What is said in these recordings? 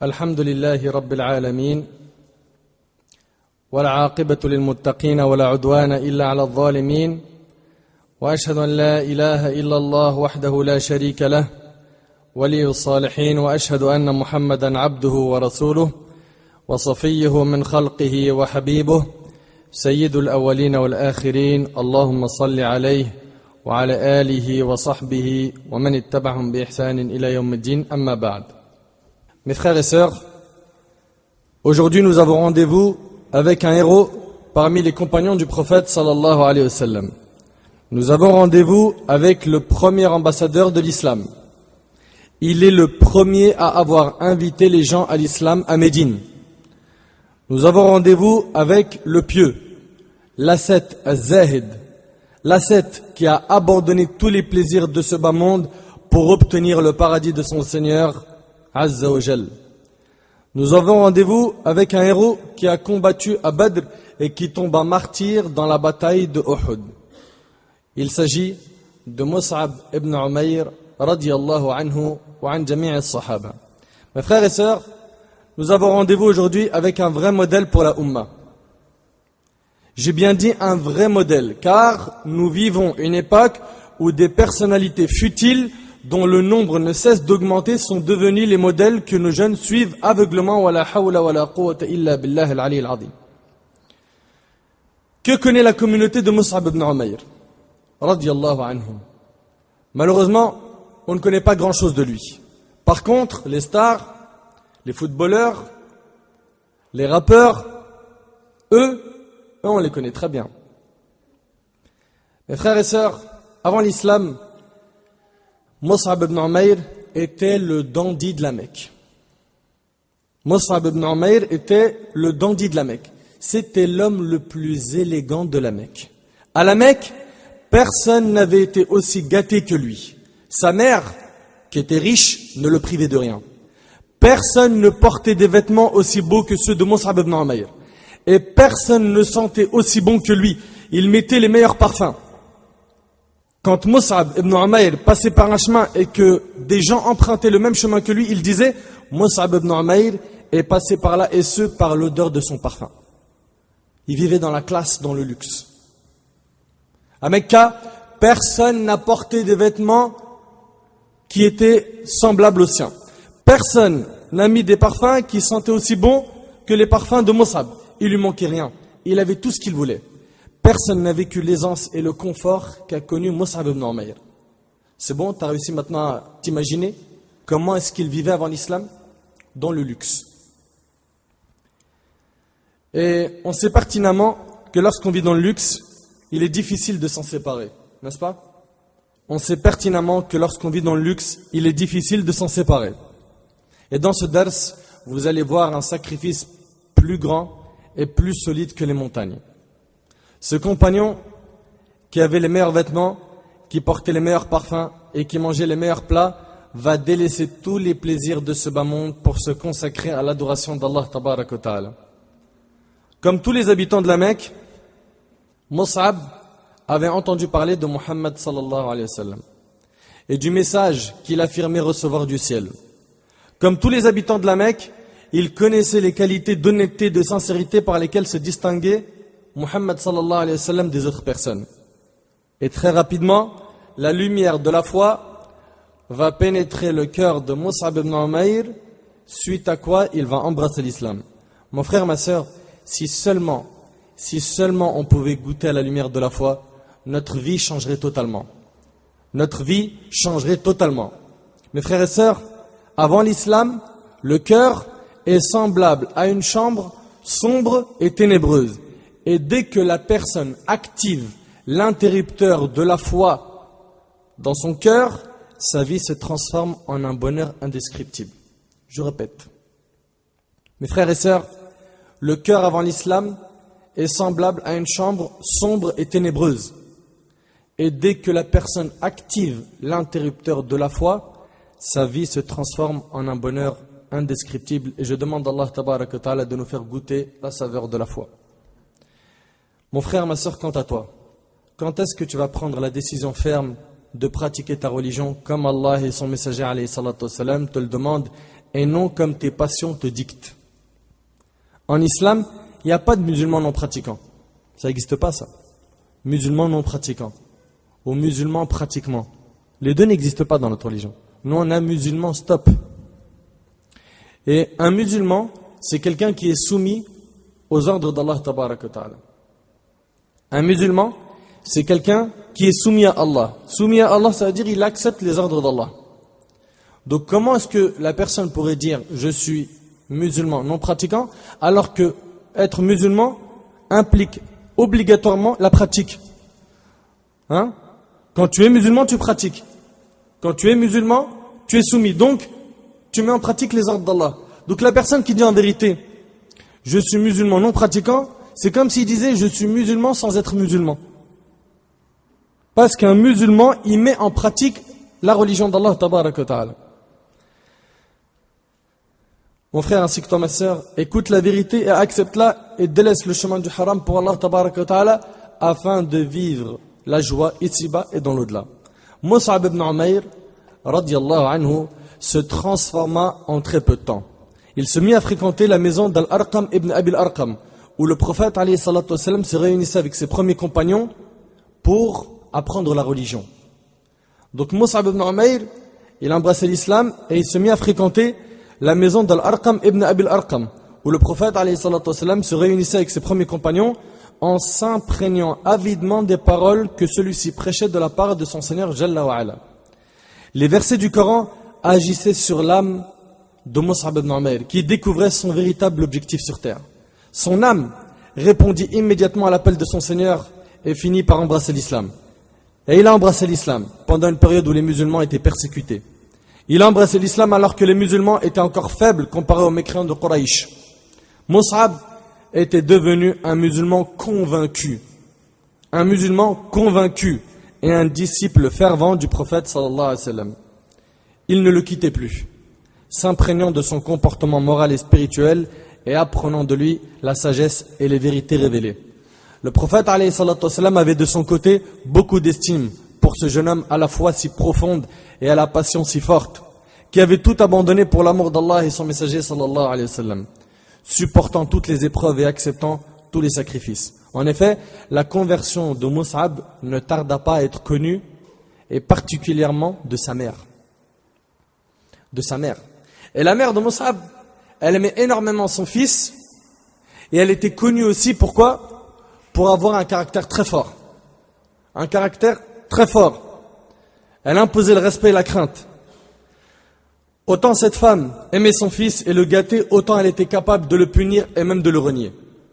الحمد لله رب العالمين والعاقبة للمتقين ولا عدوان إلا على الظالمين وأشهد أن لا إله إلا الله وحده لا شريك له ولي الصالحين وأشهد أن محمدا عبده ورسوله وصفيه من خلقه وحبيبه سيد الأولين والآخرين اللهم صل عليه وعلى آله وصحبه ومن اتبعهم بإحسان إلى يوم الدين أما بعد. Mes frères et sœurs, aujourd'hui nous avons rendez-vous avec un héros parmi les compagnons du prophète sallallahu alayhi wa sallam. Nous avons rendez-vous avec le premier ambassadeur de l'islam. Il est le premier à avoir invité les gens à l'islam à Médine. Nous avons rendez-vous avec le pieux, l'ascète az-zahid, l'ascète qui a abandonné tous les plaisirs de ce bas monde pour obtenir le paradis de son Seigneur Azza wa Jal. Nous avons rendez-vous avec un héros qui a combattu à Badr et qui tombe en martyr dans la bataille de Uhud. Il s'agit de Mus'ab ibn Umayr radiyallahu anhu wa an jami' as-sahaba. Mes frères et sœurs, nous avons rendez-vous aujourd'hui avec un vrai modèle pour la Ummah. J'ai bien dit un vrai modèle, car nous vivons une époque où des personnalités futiles dont le nombre ne cesse d'augmenter sont devenus les modèles que nos jeunes suivent aveuglement. Wa la hawla wa la quwwata illa billah al-ali al-azim. Que connaît la communauté de Mus'ab ibn Umayr radiyallahu anhu? Malheureusement, on ne connaît pas grand-chose de lui. Par contre, les stars, les footballeurs, les rappeurs, eux, on les connaît très bien. Mes frères et sœurs, avant l'islam, Mus'ab ibn Umayr était le dandy de la Mecque. Mus'ab ibn Umayr était le dandy de la Mecque. C'était l'homme le plus élégant de la Mecque. À la Mecque, personne n'avait été aussi gâté que lui. Sa mère, qui était riche, ne le privait de rien. Personne ne portait des vêtements aussi beaux que ceux de Mus'ab ibn Umayr. Et personne ne sentait aussi bon que lui. Il mettait les meilleurs parfums. Quand Mus'ab ibn Umayr passait par un chemin et que des gens empruntaient le même chemin que lui, il disait « Mus'ab ibn Umayr est passé par là et ce par l'odeur de son parfum ». Il vivait dans la classe, dans le luxe. À Mecca, personne n'a porté des vêtements qui étaient semblables aux siens. Personne n'a mis des parfums qui sentaient aussi bons que les parfums de Mus'ab. Il lui manquait rien. Il avait tout ce qu'il voulait. Personne n'a vécu l'aisance et le confort qu'a connu Mus'ab ibn Umayr. C'est bon, tu as réussi maintenant à t'imaginer comment est-ce qu'il vivait avant l'islam? Dans le luxe. Et on sait pertinemment que lorsqu'on vit dans le luxe, il est difficile de s'en séparer, n'est-ce pas? On sait pertinemment que lorsqu'on vit dans le luxe, il est difficile de s'en séparer. Et dans ce dars, vous allez voir un sacrifice plus grand et plus solide que les montagnes. Ce compagnon qui avait les meilleurs vêtements, qui portait les meilleurs parfums et qui mangeait les meilleurs plats, va délaisser tous les plaisirs de ce bas monde pour se consacrer à l'adoration d'Allah tabarak wa ta'ala. Comme tous les habitants de la Mecque, Mus'ab avait entendu parler de Muhammad sallallahu alayhi wa sallam et du message qu'il affirmait recevoir du ciel. Comme tous les habitants de la Mecque, il connaissait les qualités d'honnêteté et de sincérité par lesquelles se distinguait Muhammad sallallahu alayhi wa sallam des autres personnes. Et très rapidement, la lumière de la foi va pénétrer le cœur de Mus'ab ibn Umayr, suite à quoi il va embrasser l'islam. Mon frère, ma sœur, si seulement on pouvait goûter à la lumière de la foi, notre vie changerait totalement. Notre vie changerait totalement. Mes frères et sœurs, avant l'islam, le cœur est semblable à une chambre sombre et ténébreuse. Et dès que la personne active l'interrupteur de la foi dans son cœur, sa vie se transforme en un bonheur indescriptible. Je répète. Mes frères et sœurs, le cœur avant l'islam est semblable à une chambre sombre et ténébreuse. Et dès que la personne active l'interrupteur de la foi, sa vie se transforme en un bonheur indescriptible. Et je demande à Allah tabarak wa ta'ala de nous faire goûter la saveur de la foi. Mon frère, ma sœur, quant à toi, quand est-ce que tu vas prendre la décision ferme de pratiquer ta religion comme Allah et son messager alayhi salatu wassalam te le demandent et non comme tes passions te dictent. En islam, il n'y a pas de musulmans non pratiquants. Ça n'existe pas, ça. Musulmans non pratiquants ou musulmans pratiquement. Les deux n'existent pas dans notre religion. Nous, on a musulman stop. Et un musulman, c'est quelqu'un qui est soumis aux ordres d'Allah tabaraka wa ta'ala. Un musulman, c'est quelqu'un qui est soumis à Allah. Soumis à Allah, ça veut dire qu'il accepte les ordres d'Allah. Donc comment est-ce que la personne pourrait dire « je suis musulman non pratiquant » alors que être musulman implique obligatoirement la pratique. Hein? Quand tu es musulman, tu pratiques. Quand tu es musulman, tu es soumis. Donc, tu mets en pratique les ordres d'Allah. Donc la personne qui dit en vérité « je suis musulman non pratiquant », c'est comme s'il disait « je suis musulman sans être musulman ». Parce qu'un musulman, il met en pratique la religion d'Allah tabaraka wa ta'ala. Mon frère ainsi que toi ma sœur, écoute la vérité et accepte-la et délaisse le chemin du haram pour Allah tabaraka wa ta'ala afin de vivre la joie ici-bas et dans l'au-delà. Mus'ab ibn Umayr radiyallahu anhu se transforma en très peu de temps. Il se mit à fréquenter la maison d'Al-Arqam ibn Abil Arqam où le prophète alayhi salatu wassalam se réunissait avec ses premiers compagnons pour apprendre la religion. Donc Mus'ab ibn Umayr, il embrassait l'islam et il se mit à fréquenter la maison d'Al-Arqam ibn Abil Arqam, où le prophète alayhi salatu wassalam se réunissait avec ses premiers compagnons en s'imprégnant avidement des paroles que celui-ci prêchait de la part de son Seigneur Jalla wa Ala. Les versets du Coran agissaient sur l'âme de Mus'ab ibn Umayr, qui découvrait son véritable objectif sur terre. Son âme répondit immédiatement à l'appel de son Seigneur et finit par embrasser l'islam. Et il a embrassé l'islam pendant une période où les musulmans étaient persécutés. Il a embrassé l'islam alors que les musulmans étaient encore faibles comparés aux mécréants de Quraysh. Mus'ab était devenu un musulman convaincu. Un musulman convaincu et un disciple fervent du prophète sallallahu alayhi wa sallam. Il ne le quittait plus, s'imprégnant de son comportement moral et spirituel et apprenant de lui la sagesse et les vérités révélées. Le prophète alayhi salatu wassalam avait de son côté beaucoup d'estime pour ce jeune homme à la foi si profonde et à la passion si forte, qui avait tout abandonné pour l'amour d'Allah et son messager sallallahu alayhi wa sallam, supportant toutes les épreuves et acceptant tous les sacrifices. En effet, la conversion de Mus'ab ne tarda pas à être connue, et particulièrement de sa mère. De sa mère. Et la mère de Mus'ab, elle aimait énormément son fils, et elle était connue aussi, pourquoi ? Pour avoir un caractère très fort. Un caractère très fort. Elle imposait le respect et la crainte. Autant cette femme aimait son fils et le gâtait, autant elle était capable de le punir et même de le renier.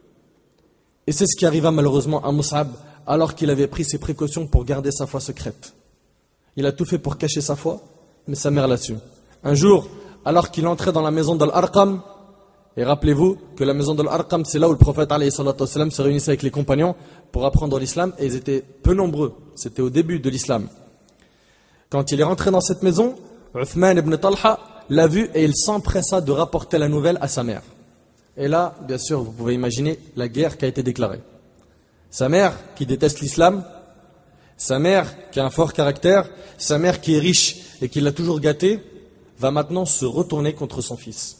Et c'est ce qui arriva malheureusement à Mus'ab alors qu'il avait pris ses précautions pour garder sa foi secrète. Il a tout fait pour cacher sa foi, mais sa mère l'a su. Un jour, alors qu'il entrait dans la maison d'Al-Arqam, et rappelez-vous que la maison d'Al-Arqam, c'est là où le prophète alayhi salatu wassalam se réunissait avec les compagnons pour apprendre l'islam, et ils étaient peu nombreux. C'était au début de l'islam. Quand il est rentré dans cette maison, Uthman ibn Talha l'a vu et il s'empressa de rapporter la nouvelle à sa mère. Et là, bien sûr, vous pouvez imaginer la guerre qui a été déclarée. Sa mère qui déteste l'islam, sa mère qui a un fort caractère, sa mère qui est riche et qui l'a toujours gâté, va maintenant se retourner contre son fils.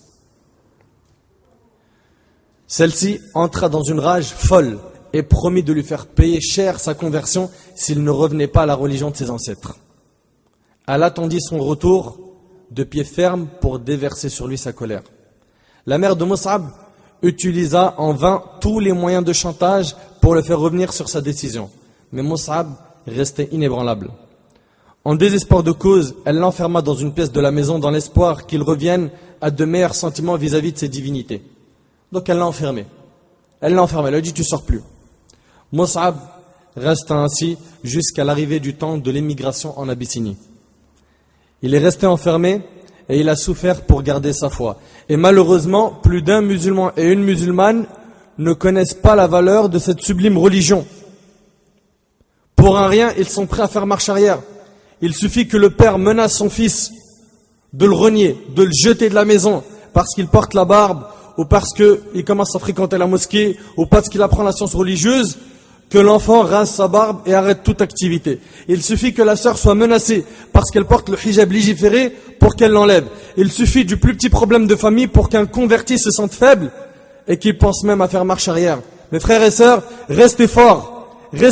Celle-ci entra dans une rage folle et promit de lui faire payer cher sa conversion s'il ne revenait pas à la religion de ses ancêtres. Elle attendit son retour de pied ferme pour déverser sur lui sa colère. La mère de Mus'ab utilisa en vain tous les moyens de chantage pour le faire revenir sur sa décision. Mais Mus'ab restait inébranlable. En désespoir de cause, elle l'enferma dans une pièce de la maison dans l'espoir qu'il revienne à de meilleurs sentiments vis-à-vis de ses divinités. Donc elle l'a enfermé. Elle l'a enfermé, elle a dit tu sors plus. Mus'ab resta ainsi jusqu'à l'arrivée du temps de l'émigration en Abyssinie. Il est resté enfermé et il a souffert pour garder sa foi. Et malheureusement, plus d'un musulman et une musulmane ne connaissent pas la valeur de cette sublime religion. Pour un rien, ils sont prêts à faire marche arrière. Il suffit que le père menace son fils de le renier, de le jeter de la maison parce qu'il porte la barbe ou parce qu'il commence à fréquenter la mosquée ou parce qu'il apprend la science religieuse. que l'enfant rase sa barbe et arrête toute activité. Il suffit que la sœur soit menacée parce qu'elle porte le hijab légiféré pour qu'elle l'enlève. Il suffit du plus petit problème de famille pour qu'un converti se sente faible et qu'il pense même à faire marche arrière. Mes frères et sœurs, restez forts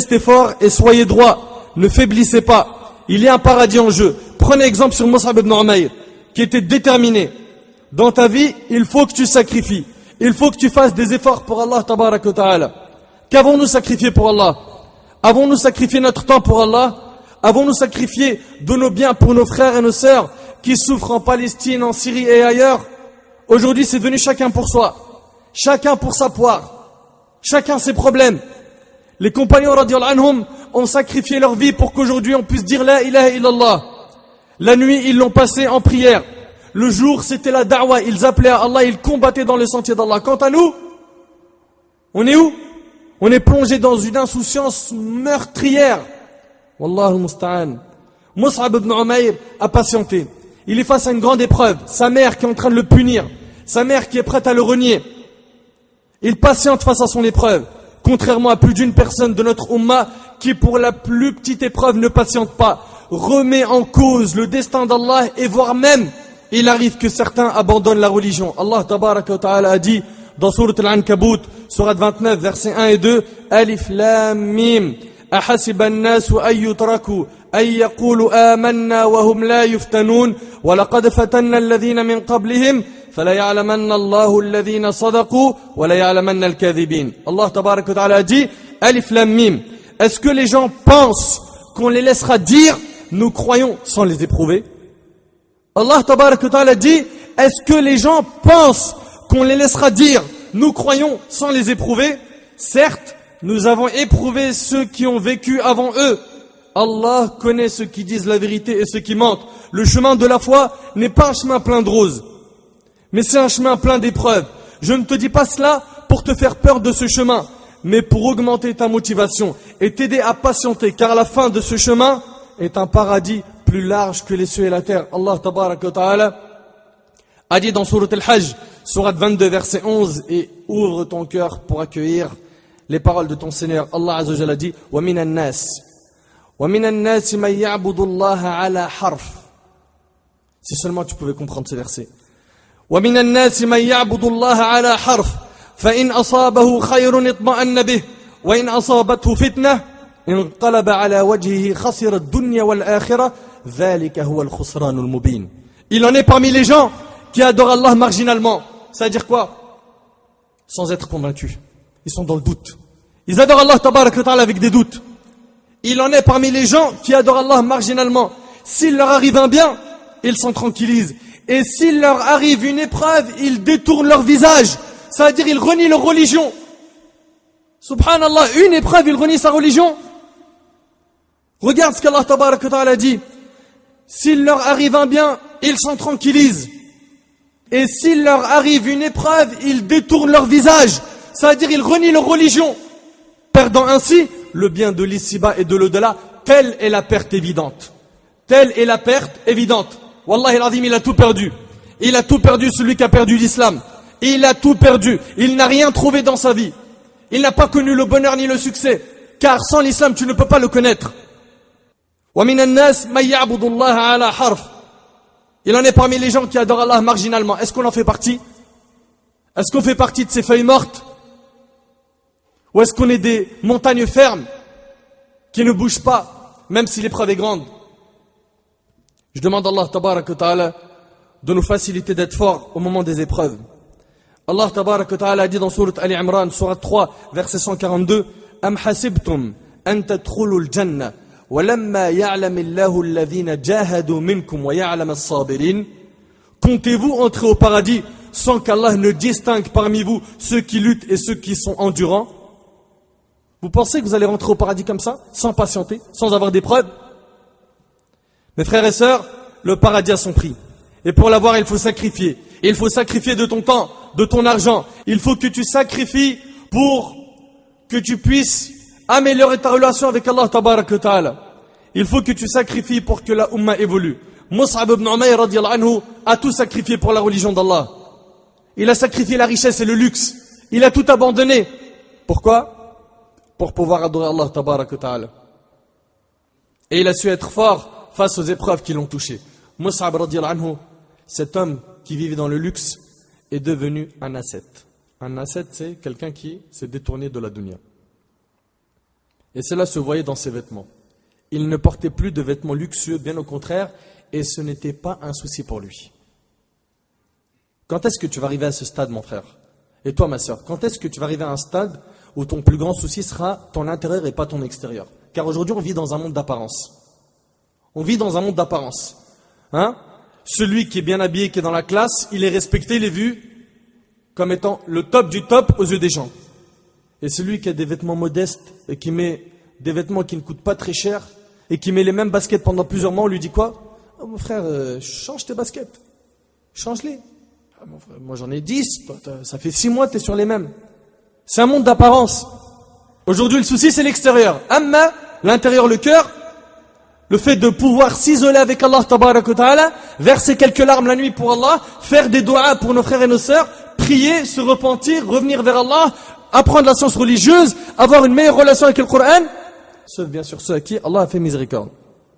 et soyez droits, ne faiblissez pas. Il y a un paradis en jeu. Prenez exemple sur Mus'ab ibn Umayr, qui était déterminé. Dans ta vie, il faut que tu sacrifies. Il faut que tu fasses des efforts pour Allah tabarak wa ta'ala. Qu'avons-nous sacrifié pour Allah? Avons-nous sacrifié notre temps pour Allah? Avons-nous sacrifié de nos biens pour nos frères et nos sœurs qui souffrent en Palestine, en Syrie et ailleurs? Aujourd'hui, c'est devenu chacun pour soi. Chacun pour sa poire. Chacun ses problèmes. Les compagnons radiyallahu anhum ont sacrifié leur vie pour qu'aujourd'hui on puisse dire la ilaha illallah. La nuit, ils l'ont passé en prière. Le jour, c'était la da'wa. Ils appelaient à Allah, ils combattaient dans le sentier d'Allah. Quant à nous, on est où? On est plongé dans une insouciance meurtrière. Wallahu musta'an. Mus'ab ibn Umayr a patienté. Il est face à une grande épreuve. Sa mère qui est en train de le punir. Sa mère qui est prête à le renier. Il patiente face à son épreuve. Contrairement à plus d'une personne de notre Ummah qui pour la plus petite épreuve ne patiente pas. Remet en cause le destin d'Allah et voire même, il arrive que certains abandonnent la religion. Allah tabaraka wa ta'ala a dit dans Sourate Al-Ankabut, Sourate 29, versets 1 et 2, Alif Lam Mim, Ahasiba an-nasu an yutraku, an yaqulu amanna wa hum la yuftanun, wa laqad fatanna alladhina min qablihim, fala ya'lamanna Allahu alladhina sadaqu, wa la ya'lamanna al-kadhibin. Allah tabaraka wa ta'ala a dit, Alif Lam Mim, est-ce que les gens pensent qu'on les laissera dire, nous croyons sans les éprouver? Allah tabaraka wa ta'ala dit, est-ce que les gens pensent qu'on les laissera dire, nous croyons sans les éprouver? Certes, nous avons éprouvé ceux qui ont vécu avant eux. Allah connaît ceux qui disent la vérité et ceux qui mentent. Le chemin de la foi n'est pas un chemin plein de roses, mais c'est un chemin plein d'épreuves. Je ne te dis pas cela pour te faire peur de ce chemin, mais pour augmenter ta motivation et t'aider à patienter, car la fin de ce chemin est un paradis plus large que les cieux et la terre. Allah tabaraka wa ta'ala a dit dans Sourate Al-Hajj, Sourate 22, verset 11, et ouvre ton cœur pour accueillir les paroles de ton Seigneur. Allah Azza wa Jalla a dit, وَمِنَ النَّاسِ مَنْ يَعْبُدُ اللَّهَ عَلَى حَرْفٍ. Si seulement tu pouvais comprendre ce verset. وَمِنَ النَّاسِ مَنْ يَعْبُدُ اللَّهَ عَلَى حَرْفٍ فَإِنْ أَصَابَهُ خَيْرٌ اطْمَأَنَّ بِهِ وَإِنْ أَصَابَتْهُ فِتْنَةٌ انقلب على وجهه خسر الدنيا والآخرة ذلك هو الخسران المبين. Il en est parmi les gens qui adorent Allah marginalement. Ça veut dire quoi? Sans être convaincus. Ils sont dans le doute. Ils adorent Allah tabarak wa ta'ala avec des doutes. Il en est parmi les gens qui adorent Allah marginalement. S'il leur arrive un bien, ils s'en tranquillisent. Et s'il leur arrive une épreuve, ils détournent leur visage. Ça veut dire ils renient leur religion. Subhanallah, une épreuve, ils renient sa religion. Regarde ce qu'Allah tabarak wa ta'ala dit. S'il leur arrive un bien, ils s'en tranquillisent. Et s'il leur arrive une épreuve, ils détournent leur visage. Ça veut dire ils renient leur religion, perdant ainsi le bien de l'ici-bas et de l'au-delà. Telle est la perte évidente. Telle est la perte évidente. Wallahi al-azim, il a tout perdu. Il a tout perdu celui qui a perdu l'islam. Il a tout perdu. Il n'a rien trouvé dans sa vie. Il n'a pas connu le bonheur ni le succès. Car sans l'islam, tu ne peux pas le connaître. وَمِنَ النَّاسِ مَنْ يَعْبُدُ اللَّهَ عَلَى حَرْفٍ. Il en est parmi les gens qui adorent Allah marginalement. Est-ce qu'on en fait partie? Est-ce qu'on fait partie de ces feuilles mortes? Ou est-ce qu'on est des montagnes fermes qui ne bougent pas, même si l'épreuve est grande? Je demande à Allah tabarak wa ta'ala de nous faciliter d'être forts au moment des épreuves. Allah tabarak wa ta'ala a dit dans Sourate Ali Imran, Sourate 3, verset 142, Am hasibtum an tadkhulul jannah walamma ya'lamillahu alladhina jahadu minkum wa ya'lam as-sabirin. Comptez-vous entrer au paradis sans qu'Allah ne distingue parmi vous ceux qui luttent et ceux qui sont endurants? Vous pensez que vous allez rentrer au paradis comme ça, sans patienter, sans avoir d'épreuves? Mes frères et sœurs, le paradis a son prix. Et pour l'avoir, il faut sacrifier. Il faut sacrifier de ton temps, de ton argent. Il faut que tu sacrifies pour que tu puisses améliorer ta relation avec Allah tabarak wa ta'ala. Il faut que tu sacrifies pour que la Ummah évolue. Mus'ab ibn Umayr radiyallahu anhu a tout sacrifié pour la religion d'Allah. Il a sacrifié la richesse et le luxe. Il a tout abandonné. Pourquoi? pour pouvoir adorer Allah tabaraka wa ta'ala. Et il a su être fort face aux épreuves qui l'ont touché. Mus'ab radiyallahu anhu, cet homme qui vivait dans le luxe, est devenu un ascète. Un ascète, c'est quelqu'un qui s'est détourné de la dunya. Et cela se voyait dans ses vêtements. Il ne portait plus de vêtements luxueux, bien au contraire, et ce n'était pas un souci pour lui. Quand est-ce que tu vas arriver à ce stade, mon frère? Et toi, ma sœur, quand est-ce que tu vas arriver à un stade où ton plus grand souci sera ton intérieur et pas ton extérieur? Car aujourd'hui, on vit dans un monde d'apparence. On vit dans un monde d'apparence. Hein? Celui qui est bien habillé, qui est dans la classe, il est respecté, il est vu comme étant le top du top aux yeux des gens. Et celui qui a des vêtements modestes et qui met des vêtements qui ne coûtent pas très cher et qui met les mêmes baskets pendant plusieurs mois, on lui dit quoi? Oh, mon frère, change tes baskets. Change-les. Ah, mon frère, moi j'en ai 10, ça fait 6 mois, tu es sur les mêmes. C'est un monde d'apparence. Aujourd'hui, le souci, c'est l'extérieur. Amma, l'intérieur, le cœur, le fait de pouvoir s'isoler avec Allah, tabarak wa ta'ala, verser quelques larmes la nuit pour Allah, faire des doigts pour nos frères et nos sœurs, prier, se repentir, revenir vers Allah, apprendre la science religieuse, avoir une meilleure relation avec le Coran, sauf bien sûr ceux à qui Allah a fait miséricorde.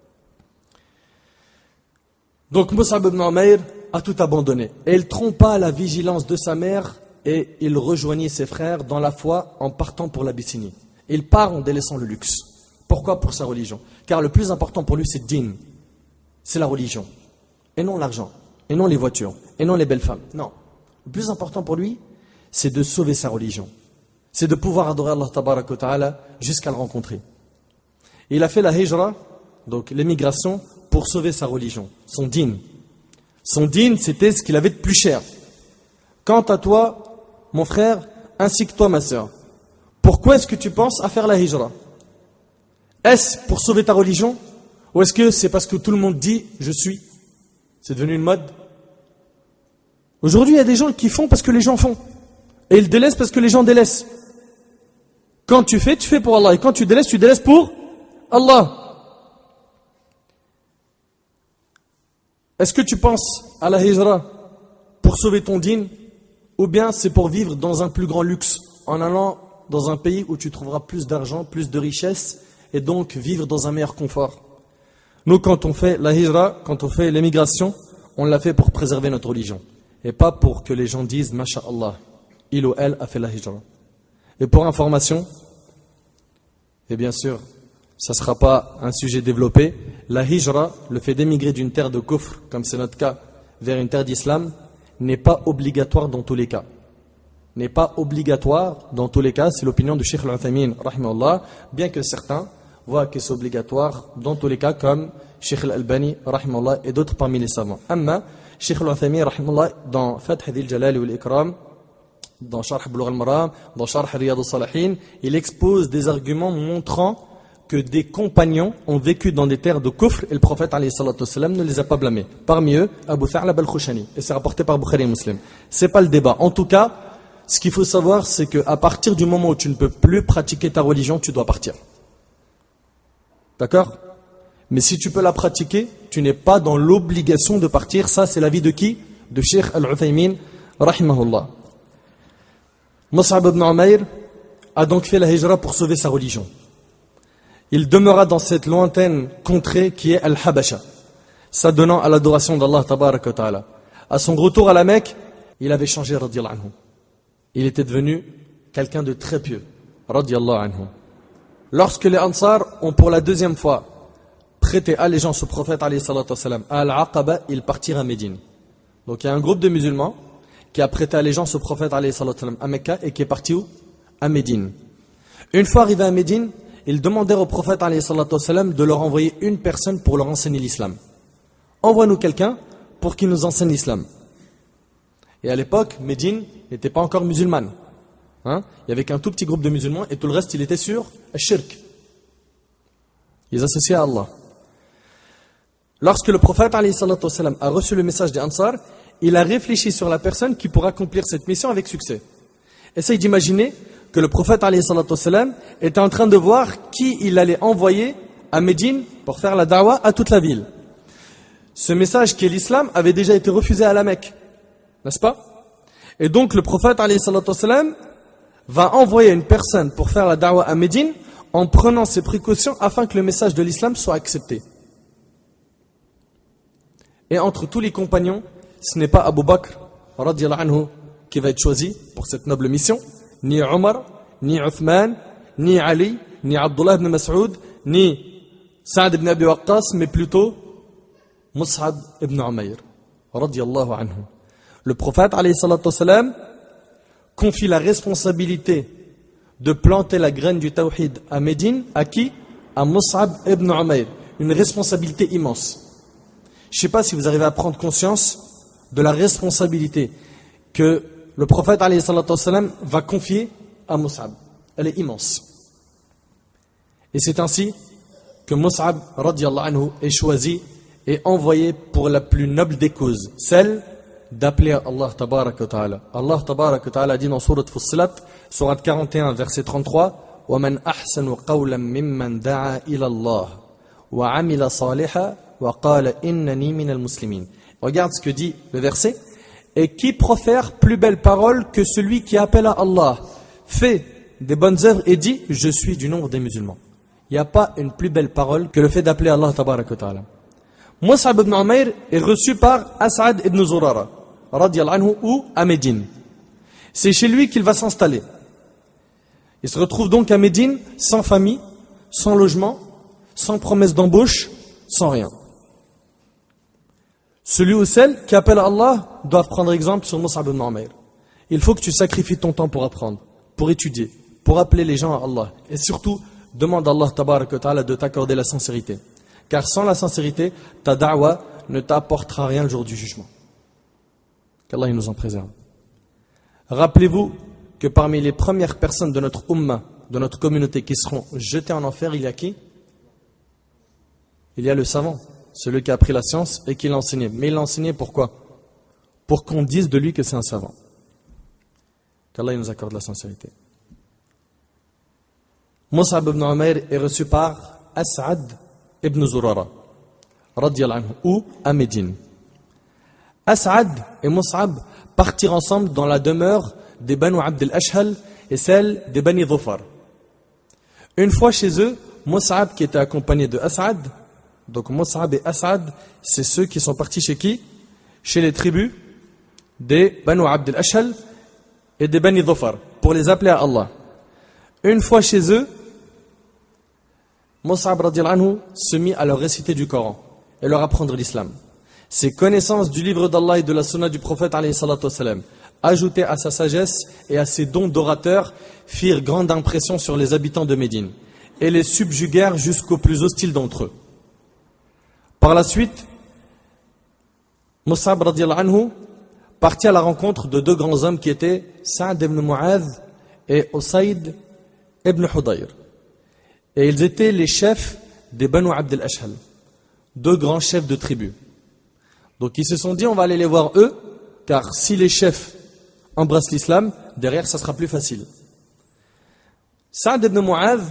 Donc Mus'ab ibn Umayr a tout abandonné. Et il trompa la vigilance de sa mère et il rejoignit ses frères dans la foi en partant pour l'Abyssinie. Il part en délaissant le luxe. Pourquoi? Pour sa religion. Car le plus important pour lui, c'est din. C'est la religion. Et non l'argent. Et non les voitures. Et non les belles femmes. Non. Le plus important pour lui, c'est de sauver sa religion. C'est de pouvoir adorer Allah tabarak wa ta'ala jusqu'à le rencontrer. Et il a fait la hijra, donc l'émigration, pour sauver sa religion, son din. Son din, c'était ce qu'il avait de plus cher. Quant à toi, mon frère, ainsi que toi, ma sœur, pourquoi est-ce que tu penses à faire la hijra? Est-ce pour sauver ta religion? Ou est-ce que c'est parce que tout le monde dit « je suis » C'est devenu une mode. Aujourd'hui, il y a des gens qui font parce que les gens font. Et ils délaissent parce que les gens délaissent. Quand tu fais pour Allah. Et quand tu délaisses pour Allah. Est-ce que tu penses à la hijra pour sauver ton din? Ou bien c'est pour vivre dans un plus grand luxe, en allant dans un pays où tu trouveras plus d'argent, plus de richesse, et donc vivre dans un meilleur confort? Nous, quand on fait la hijra, quand on fait l'émigration, on l'a fait pour préserver notre religion. Et pas pour que les gens disent « Masha'Allah, il ou elle a fait la hijra ». Et pour information, et bien sûr, ça ne sera pas un sujet développé, la hijra, le fait d'émigrer d'une terre de kufr, comme c'est notre cas, vers une terre d'islam, n'est pas obligatoire dans tous les cas. N'est pas obligatoire dans tous les cas, c'est l'opinion de Cheikh Al-Uthaymin, rahimahullah, bien que certains voient que c'est obligatoire dans tous les cas, comme Cheikh Al-Albani, rahimahullah, et d'autres parmi les savants. Amma, Cheikh Al-Uthaymin, rahimahullah, dans Fath Hadil Jalali wal Ikram, dans Sharh Bulugh al-Maram, dans Sharh Riyad al-Salihin, il expose des arguments montrant que des compagnons ont vécu dans des terres de kufr et le prophète alayhi salatu wassalam ne les a pas blâmés. Parmi eux, Abu Tha'lab al-Khushani. Et c'est rapporté par Bukhari et Muslim. C'est pas le débat. En tout cas, ce qu'il faut savoir, c'est qu'à partir du moment où tu ne peux plus pratiquer ta religion, tu dois partir. D'accord? Mais si tu peux la pratiquer, tu n'es pas dans l'obligation de partir. Ça, c'est l'avis de qui? De Cheikh Al-Uthaymin, rahimahullah. Mus'ab ibn Umayr a donc fait la hijra pour sauver sa religion. Il demeura dans cette lointaine contrée qui est Al-Habasha, s'adonnant à l'adoration d'Allah tabaraka wa ta'ala. À son retour à la Mecque, il avait changé radiyallahu anhu. Il était devenu quelqu'un de très pieux radiyallahu anhu. Lorsque les Ansar ont pour la deuxième fois prêté allégeance au prophète alayhi salatu wassalam, à Al-Aqaba, ils partirent à Médine. Donc il y a un groupe de musulmans qui a prêté allégeance au prophète alayhi salatu wassalam à Mecca et qui est parti où? À Médine. Une fois arrivé à Médine, ils demandèrent au prophète alayhi salatu wassalam de leur envoyer une personne pour leur enseigner l'islam. Envoie-nous quelqu'un pour qu'il nous enseigne l'islam. Et à l'époque, Médine n'était pas encore musulmane. Il y avait qu'un tout petit groupe de musulmans et tout le reste, il était sur le shirk. Ils associaient à Allah. Lorsque le prophète alayhi salatu wassalam a reçu le message des Ansar, il a réfléchi sur la personne qui pourra accomplir cette mission avec succès. Essaye d'imaginer que le prophète alayhi salatu wassalam était en train de voir qui il allait envoyer à Médine pour faire la da'wah à toute la ville. Ce message qui est l'islam avait déjà été refusé à la Mecque, n'est-ce pas? Et donc le prophète alayhi salatu wassalam va envoyer une personne pour faire la da'wah à Médine en prenant ses précautions afin que le message de l'islam soit accepté. Et entre tous les compagnons, ce n'est pas Abu Bakr radiyallahu anhu qui va être choisi pour cette noble mission, ni Omar, ni Uthman, ni Ali, ni Abdullah ibn Mas'ud, ni Sa'd ibn Abi Waqqas, mais plutôt Mus'ab ibn Umayr radiyallahu anhu. Le prophète alayhi salatu wassalam confie la responsabilité de planter la graine du tawhid à Médine, à qui? À Mus'ab ibn Umayr. Une responsabilité immense. Je ne sais pas si vous arrivez à prendre conscience de la responsabilité que le prophète alayhi salatu wassalam va confier à Mus'ab. Elle est immense. Et c'est ainsi que Mus'ab radiyallahu anhu est choisi et envoyé pour la plus noble des causes, celle d'appeler à Allah tabaraka wa ta'ala. Allah tabaraka wa ta'ala dit dans sourate Fussilat, sourate 41, verset 33, وَمَنْ أَحْسَنُ قَوْلًا مِمَّنْ دَعَا إِلَى اللَّهِ وَعَمِلَ صَالِحًا وَقَالَ إِنَّنِي مِنَ الْمُسْلِمِينَ. Regarde ce que dit le verset. Et qui profère plus belle parole que celui qui appelle à Allah, fait des bonnes œuvres et dit, je suis du nombre des musulmans. Il n'y a pas une plus belle parole que le fait d'appeler Allah tabaraka wa ta'ala. Mus'ab ibn Umayr est reçu par As'ad ibn Zurara radiyallahu anhu, ou à Médine. C'est chez lui qu'il va s'installer. Il se retrouve donc à Médine, sans famille, sans logement, sans promesse d'embauche, sans rien. Celui ou celle qui appelle à Allah doit prendre exemple sur Mus'ab ibn Umayr. Il faut que tu sacrifies ton temps pour apprendre, pour étudier, pour appeler les gens à Allah. Et surtout, demande à Allah tabaraka wa ta'ala de t'accorder la sincérité. Car sans la sincérité, ta da'wa ne t'apportera rien le jour du jugement. Qu'Allah nous en préserve. Rappelez-vous que parmi les premières personnes de notre ummah, de notre communauté qui seront jetées en enfer, il y a qui? Il y a le savant, celui qui a appris la science et qui l'a enseigné. Mais il l'a enseigné pourquoi? Pour qu'on dise de lui que c'est un savant. Qu'Allah nous accorde la sincérité. Mus'ab ibn Umayr est reçu par As'ad ibn Zurara radiyallahu anhu, ou à Médine. As'ad et Mus'ab partirent ensemble dans la demeure des Banu Abd al-Ashhal et celle des Bani Dhufar. Une fois chez eux, Mus'ab qui était accompagné de As'ad, donc Mus'ab et As'ad, c'est ceux qui sont partis chez qui? Chez les tribus des Banu Abd al-Ashhal et des Bani Dhufar, pour les appeler à Allah. Une fois chez eux, Mus'ab radiyallahu anhu se mit à leur réciter du Coran et leur apprendre l'islam. Ses connaissances du livre d'Allah et de la sunna du prophète alayhi salatu wassalam, ajoutées à sa sagesse et à ses dons d'orateur, firent grande impression sur les habitants de Médine et les subjuguèrent jusqu'aux plus hostiles d'entre eux. Par la suite, Mus'ab radiyallahu anhu partit à la rencontre de deux grands hommes qui étaient Sa'd ibn Mu'adh et Usayd ibn Hudayr. Et ils étaient les chefs des Banu Abd al-Ashhal, deux grands chefs de tribu. Donc ils se sont dit, on va aller les voir eux, car si les chefs embrassent l'islam, derrière ça sera plus facile. Sa'd ibn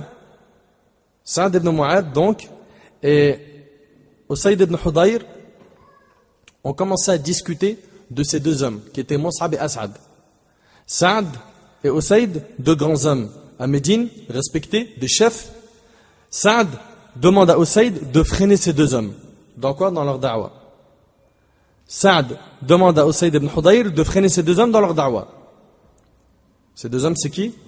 Mu'adh donc, et Usayd ibn Hudayr ont commencé à discuter de ces deux hommes, qui étaient Mus'ab et As'ad. Sa'd et Usayd, deux grands hommes à Médine, respectés, des chefs. Sa'd demande à Usayd de freiner ces deux hommes. Dans quoi? Dans leur da'wa. Sa'd demande à Usayd ibn Hudayr de freiner ces deux hommes dans leur da'wa. Ces deux hommes, c'est qui?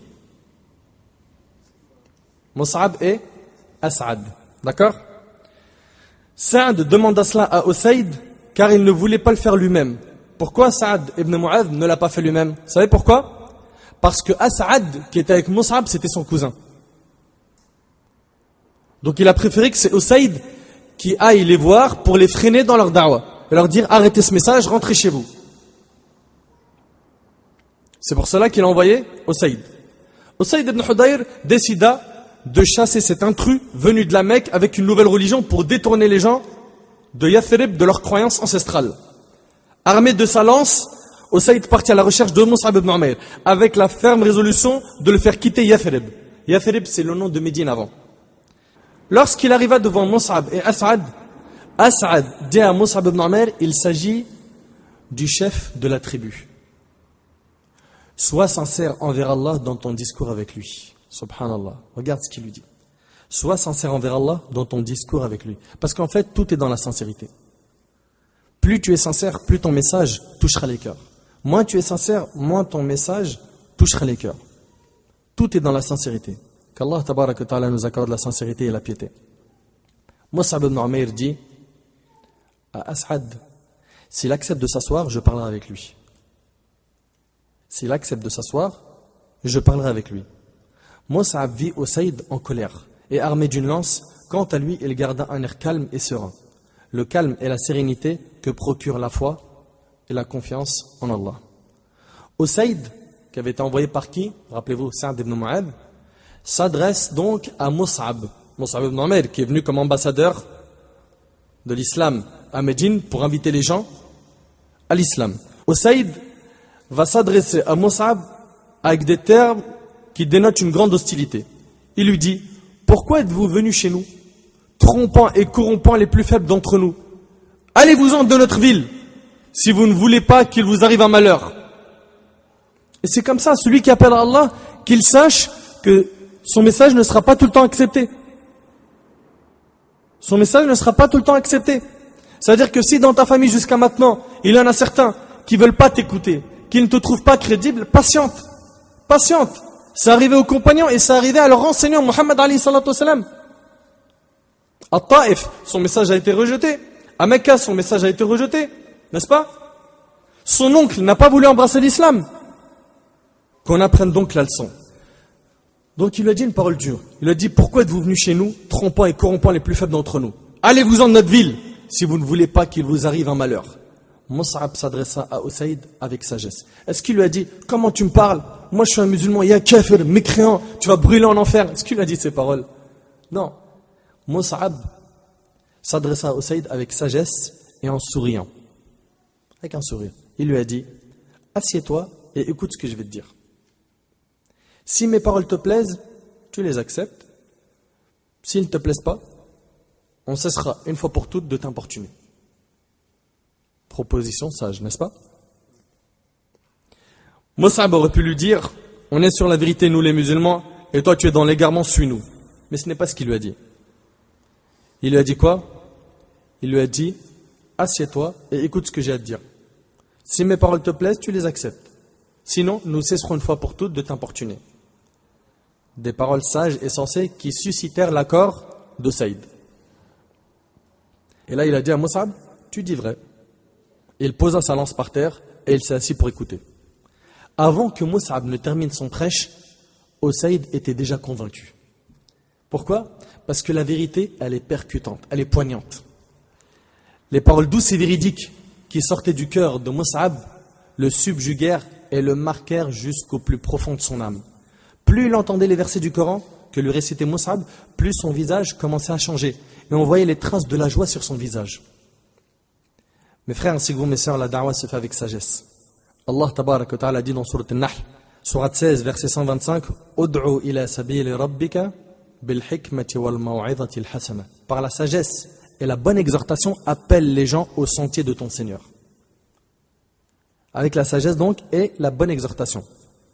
Mus'ab et As'ad. D'accord? Sa'd demande à cela à Usayd car il ne voulait pas le faire lui-même. Pourquoi Sa'd ibn Mu'adh ne l'a pas fait lui-même? Vous savez pourquoi? Parce que As'ad, qui était avec Mus'ab, c'était son cousin. Donc il a préféré que c'est Usayd qui aille les voir pour les freiner dans leur da'wa. Et leur dire, arrêtez ce message, rentrez chez vous. C'est pour cela qu'il a envoyé Usayd. Usayd ibn Hudayr décida de chasser cet intrus venu de la Mecque avec une nouvelle religion pour détourner les gens de Yathrib, de leur croyance ancestrale. Armé de sa lance, Usayd partit à la recherche de Mus'ab ibn Umayr avec la ferme résolution de le faire quitter Yathrib. Yathrib, c'est le nom de Médine avant. Lorsqu'il arriva devant Mus'ab et As'ad, As'ad dit à Mus'ab ibn Umayr, il s'agit du chef de la tribu. Sois sincère envers Allah dans ton discours avec lui. Subhanallah. Regarde ce qu'il lui dit. Sois sincère envers Allah dans ton discours avec lui. Parce qu'en fait, tout est dans la sincérité. Plus tu es sincère, plus ton message touchera les cœurs. Moins tu es sincère, moins ton message touchera les cœurs. Tout est dans la sincérité. Qu'Allah tabarak wa ta'ala nous accorde la sincérité et la piété. Mus'ab ibn Umayr dit à As'ad, s'il accepte de s'asseoir, je parlerai avec lui. S'il accepte de s'asseoir, je parlerai avec lui. Mus'ab vit Usayd en colère et armé d'une lance. Quant à lui, il garda un air calme et serein. Le calme et la sérénité que procure la foi et la confiance en Allah. Usayd, qui avait été envoyé par qui? Rappelez-vous, Sa'd ibn Mu'adh, s'adresse donc à Mus'ab. Mus'ab ibn Umayr, qui est venu comme ambassadeur de l'islam à Médine pour inviter les gens à l'islam. Usayd va s'adresser à Mus'ab avec des termes qui dénotent une grande hostilité. Il lui dit, pourquoi êtes-vous venu chez nous, trompant et corrompant les plus faibles d'entre nous? Allez-vous-en de notre ville, si vous ne voulez pas qu'il vous arrive un malheur. Et c'est comme ça, celui qui appelle à Allah, qu'il sache que son message ne sera pas tout le temps accepté. Son message ne sera pas tout le temps accepté. C'est-à-dire que si dans ta famille jusqu'à maintenant, il y en a certains qui ne veulent pas t'écouter, qui ne te trouvent pas crédible, patiente. Patiente. C'est arrivé aux compagnons et c'est arrivé à leur enseignant, Muhammad alayhi salatu wassalam. À Taïf, son message a été rejeté. À Mecca, son message a été rejeté. N'est-ce pas? Son oncle n'a pas voulu embrasser l'islam. Qu'on apprenne donc la leçon. Donc il lui a dit une parole dure. Il lui a dit, pourquoi êtes-vous venus chez nous, trompant et corrompant les plus faibles d'entre nous? Allez-vous-en de notre ville, si vous ne voulez pas qu'il vous arrive un malheur. Mus'ab s'adressa à Usayd avec sagesse. Est-ce qu'il lui a dit, comment tu me parles? Moi je suis un musulman, il y a kafir, mécréant, tu vas brûler en enfer. Est-ce qu'il lui a dit ces paroles? Non. Mus'ab s'adressa à Usayd avec sagesse et en souriant. Avec un sourire. Il lui a dit, assieds-toi et écoute ce que je vais te dire. Si mes paroles te plaisent, tu les acceptes. S'ils ne te plaisent pas, on cessera une fois pour toutes de t'importuner. Proposition sage, n'est-ce pas? Mus'ab aurait pu lui dire, on est sur la vérité nous les musulmans, et toi tu es dans l'égarement, suis-nous. Mais ce n'est pas ce qu'il lui a dit. Il lui a dit quoi? Il lui a dit, assieds-toi et écoute ce que j'ai à te dire. Si mes paroles te plaisent, tu les acceptes. Sinon, nous cesserons une fois pour toutes de t'importuner. Des paroles sages et sensées qui suscitèrent l'accord d'Usayd. Et là, il a dit à Mus'ab, tu dis vrai. Il posa sa lance par terre et il s'est assis pour écouter. Avant que Mus'ab ne termine son prêche, Usayd était déjà convaincu. Pourquoi? Parce que la vérité, elle est percutante, elle est poignante. Les paroles douces et véridiques qui sortaient du cœur de Mus'ab le subjuguèrent et le marquèrent jusqu'au plus profond de son âme. Plus il entendait les versets du Coran que lui récitait Mus'ab, plus son visage commençait à changer. Et on voyait les traces de la joie sur son visage. Mes frères ainsi que vous, mes sœurs, la da'wah se fait avec sagesse. Allah tabarak wa ta'ala dit dans Sourate An-Nahl, Sourate 16, verset 125, Ud'u ila sabili rabbika bil hikmati wal maw'izati al hasana. Par la sagesse et la bonne exhortation, appelle les gens au sentier de ton Seigneur. Avec la sagesse donc et la bonne exhortation.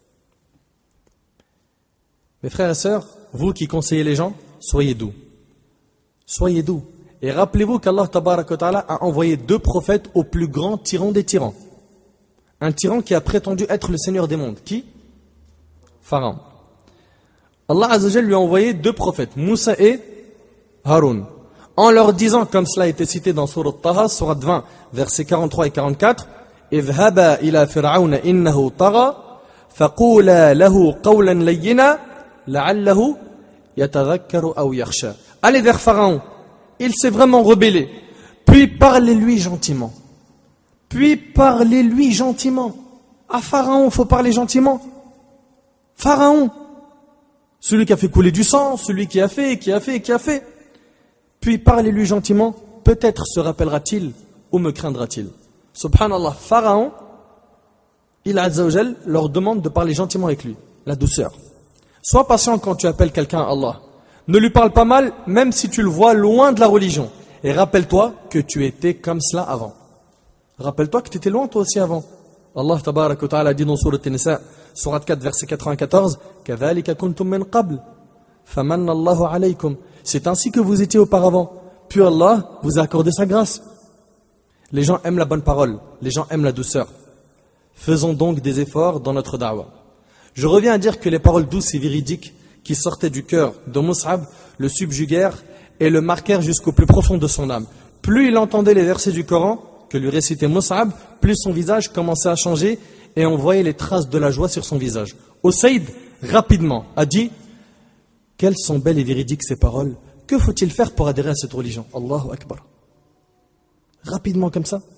Mes frères et sœurs, vous qui conseillez les gens, soyez doux. Soyez doux. Et rappelez-vous qu'Allah tabaraka wa ta'ala a envoyé 2 prophètes au plus grand tyran des tyrans. Un tyran qui a prétendu être le Seigneur des mondes. Qui? Pharaon. Allah Azza wa Jalla lui a envoyé 2 prophètes, Moussa et Haroun. En leur disant, comme cela a été cité dans Sourate Taha, Sourate 20, versets 43 et 44, اذهبا إلى فرعون إنه طغى فقولا له قولا لينا لعله يتذكر أو يخشى. Allez vers Pharaon, il s'est vraiment rebellé. Puis parlez-lui gentiment. Puis parlez-lui gentiment. À Pharaon, il faut parler gentiment. Pharaon, celui qui a fait couler du sang, celui qui a fait. Puis parlez-lui gentiment, peut-être se rappellera-t-il ou me craindra-t-il. Subhanallah, Pharaon, il Azza wa Jal leur demande de parler gentiment avec lui, la douceur. Sois patient quand tu appelles quelqu'un à Allah. Ne lui parle pas mal, même si tu le vois loin de la religion. Et rappelle-toi que tu étais comme cela avant. Rappelle-toi que tu étais loin toi aussi avant. Allah tabarak wa ta'ala dit dans Sourate An-Nisa, Sourate 4, verset 94, كَذَلِكَ كُنْتُم مِّن قَبْلِ فَمَنَّ اللَّهُ عَلَيْكُمْ. C'est ainsi que vous étiez auparavant. Puis Allah vous a accordé sa grâce. Les gens aiment la bonne parole, les gens aiment la douceur. Faisons donc des efforts dans notre da'wah. Je reviens à dire que les paroles douces et véridiques qui sortaient du cœur de Mus'ab le subjuguèrent et le marquèrent jusqu'au plus profond de son âme. Plus il entendait les versets du Coran que lui récitait Mus'ab, plus son visage commençait à changer et on voyait les traces de la joie sur son visage. Usayd, rapidement, a dit « Quelles sont belles et véridiques ces paroles. Que faut-il faire pour adhérer à cette religion ?» Allahu Akbar. Rapidement comme ça.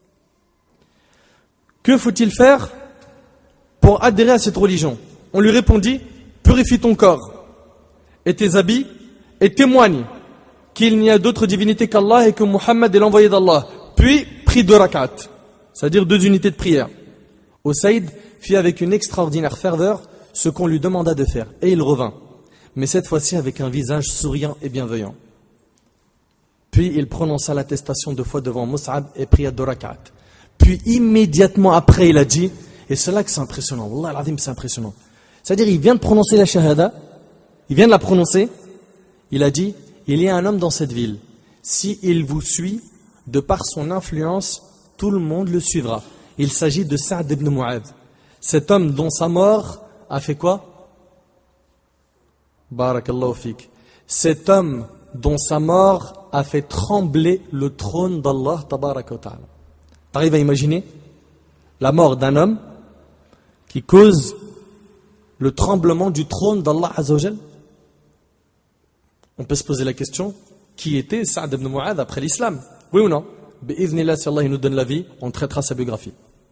Que faut-il faire pour adhérer à cette religion? On lui répondit, purifie ton corps et tes habits et témoigne qu'il n'y a d'autre divinité qu'Allah et que Muhammad est l'envoyé d'Allah. Puis prie 2 rak'at, c'est-à-dire 2 unités de prière. Usayd fit avec une extraordinaire ferveur ce qu'on lui demanda de faire et il revint, mais cette fois-ci avec un visage souriant et bienveillant. Puis il prononça l'attestation 2 fois devant Mus'ab et pria 2 rak'at. Puis immédiatement après il a dit, et c'est là que c'est impressionnant, Wallah al-Azim c'est impressionnant. C'est-à-dire il vient de prononcer la shahada, il vient de la prononcer, il a dit, il y a un homme dans cette ville, si il vous suit, de par son influence, tout le monde le suivra. Il s'agit de Sa'd ibn Mu'adh. Cet homme dont sa mort a fait quoi? Barakallahu fik. Cet homme dont sa mort a fait trembler le trône d'Allah tabaraka wa ta'ala. T'arrives à imaginer la mort d'un homme qui cause le tremblement du trône d'Allah Azza wa Jal? On peut se poser la question, qui était Sa'd ibn Mu'adh après l'islam? Oui ou non? Bi'idhnillah, si Allah nous donne la vie, on traitera sa biographie.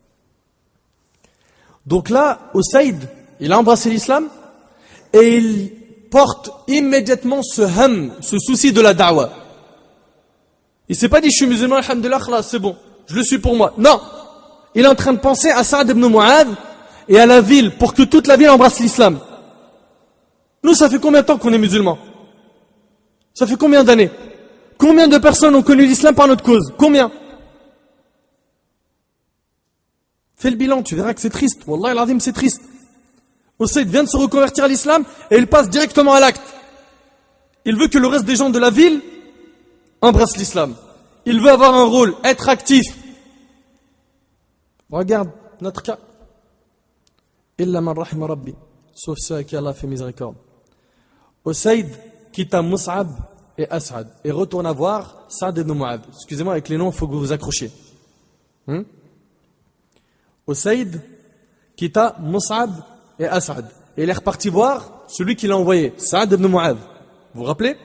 Donc là, Usayd, il a embrassé l'islam et il porte immédiatement ce souci de la da'wah. Il s'est pas dit, je suis musulman, alhamdulillah, khalas, c'est bon, je le suis pour moi. Non, il est en train de penser à Sa'd ibn Mu'adh et à la ville, pour que toute la ville embrasse l'islam. Nous, ça fait combien de temps qu'on est musulmans? Ça fait combien d'années? Combien de personnes ont connu l'islam par notre cause? Combien? Fais le bilan, tu verras que c'est triste. Wallah al-Azim, c'est triste. Usayd vient de se reconvertir à l'islam et il passe directement à l'acte. Il veut que le reste des gens de la ville embrassent l'islam. Il veut avoir un rôle, être actif. Regarde notre cas. Illa man rahima rabbi. Sauf ceux à qui Allah fait miséricorde. Usayd quitta Mus'ab et As'ad et retourna voir Sa'd ibn Mu'adh. Excusez-moi, avec les noms, il faut que vous vous accrochiez. Usayd quitta Mus'ab et As'ad et il est reparti voir celui qui l'a envoyé, Sa'd ibn Mu'adh. Vous vous rappelez?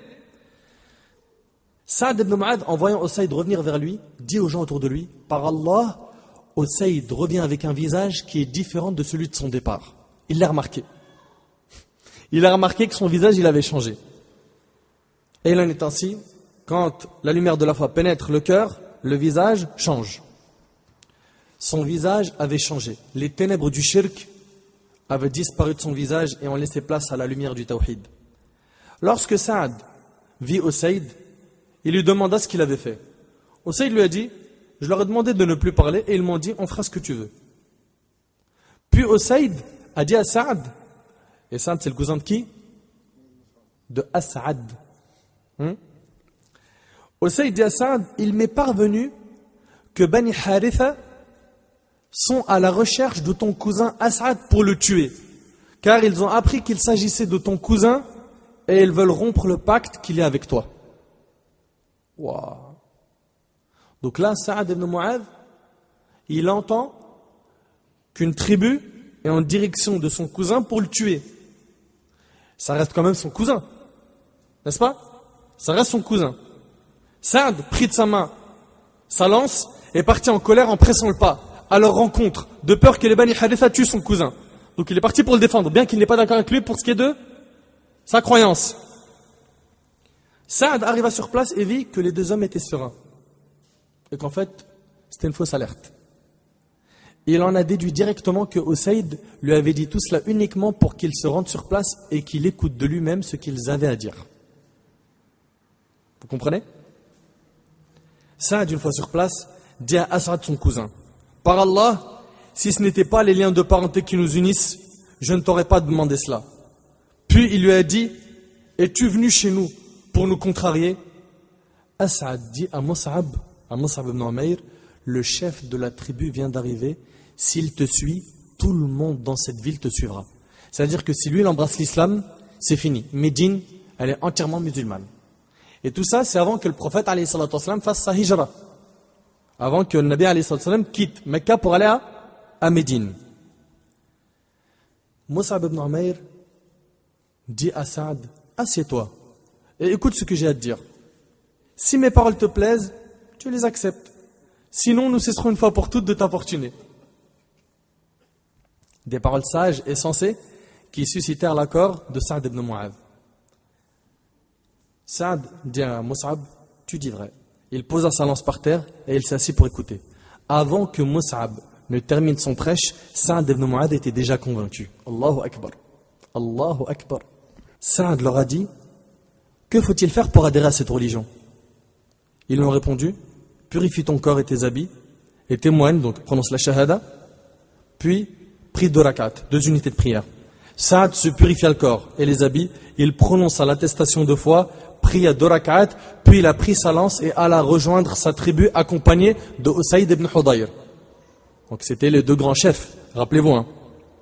Sa'd ibn Mu'adh, en voyant Usayd revenir vers lui, dit aux gens autour de lui, par Allah, Usayd revient avec un visage qui est différent de celui de son départ. Il l'a remarqué. Il a remarqué que son visage, il avait changé. Et il en est ainsi, quand la lumière de la foi pénètre le cœur, le visage change. Son visage avait changé. Les ténèbres du shirk avaient disparu de son visage et ont laissé place à la lumière du tawhid. Lorsque Sa'd vit Usayd, il lui demanda ce qu'il avait fait. Usayd lui a dit, je leur ai demandé de ne plus parler et ils m'ont dit, on fera ce que tu veux. Puis Usayd a dit à Sa'd, et Sa'd c'est le cousin de qui? De As'ad. Usayd dit à Sa'd, il m'est parvenu que Bani Haritha sont à la recherche de ton cousin As'ad pour le tuer. Car ils ont appris qu'il s'agissait de ton cousin et ils veulent rompre le pacte qu'il y a avec toi. Wow. Donc là, Sa'd ibn Mu'adh, il entend qu'une tribu est en direction de son cousin pour le tuer. Ça reste quand même son cousin, n'est-ce pas? Ça reste son cousin. Sa'd prit de sa main sa lance et partit en colère en pressant le pas à leur rencontre, de peur que les Bani Haritha tuent son cousin. Donc il est parti pour le défendre, bien qu'il n'est pas d'accord avec lui pour ce qui est de sa croyance. Sa'd arriva sur place et vit que les 2 hommes étaient sereins. Et qu'en fait, c'était une fausse alerte. Il en a déduit directement que Usayd lui avait dit tout cela uniquement pour qu'il se rende sur place et qu'il écoute de lui-même ce qu'ils avaient à dire. Vous comprenez? Sa'd, une fois sur place, dit à As'ad son cousin, par Allah, si ce n'était pas les liens de parenté qui nous unissent, je ne t'aurais pas demandé cela. Puis il lui a dit, es-tu venu chez nous pour nous contrarier? As'ad dit à Mus'ab ibn Umayr, le chef de la tribu vient d'arriver, s'il te suit, tout le monde dans cette ville te suivra. C'est-à-dire que si lui il embrasse l'islam, c'est fini. Médine, elle est entièrement musulmane. Et tout ça, c'est avant que le prophète alayhi salatu wassalam fasse sa hijra. Avant que le Nabi alayhi salatu wassalam quitte Mecca pour aller à Médine. Mus'ab ibn Umayr dit à Saad, assieds-toi et écoute ce que j'ai à te dire. Si mes paroles te plaisent, tu les acceptes. Sinon, nous cesserons une fois pour toutes de t'importuner. Des paroles sages et sensées qui suscitèrent l'accord de Saad ibn Mu'adh. Saad dit à Mus'ab, tu dis vrai. Il posa sa lance par terre et il s'assit pour écouter. Avant que Mus'ab ne termine son prêche, Saad ibn Mu'adh était déjà convaincu. Allahu Akbar. Allahu Akbar. Saad leur a dit, que faut-il faire pour adhérer à cette religion? Ils lui ont répondu, purifie ton corps et tes habits, et témoigne, donc prononce la shahada, puis prie 2 rak'at, 2 unités de prière. Saad se purifia le corps et les habits, il prononça l'attestation de foi, pria 2 rak'at, puis il a pris sa lance et alla rejoindre sa tribu accompagné de Usayd ibn Hudayr. Donc c'était les 2 grands chefs, rappelez-vous. Hein.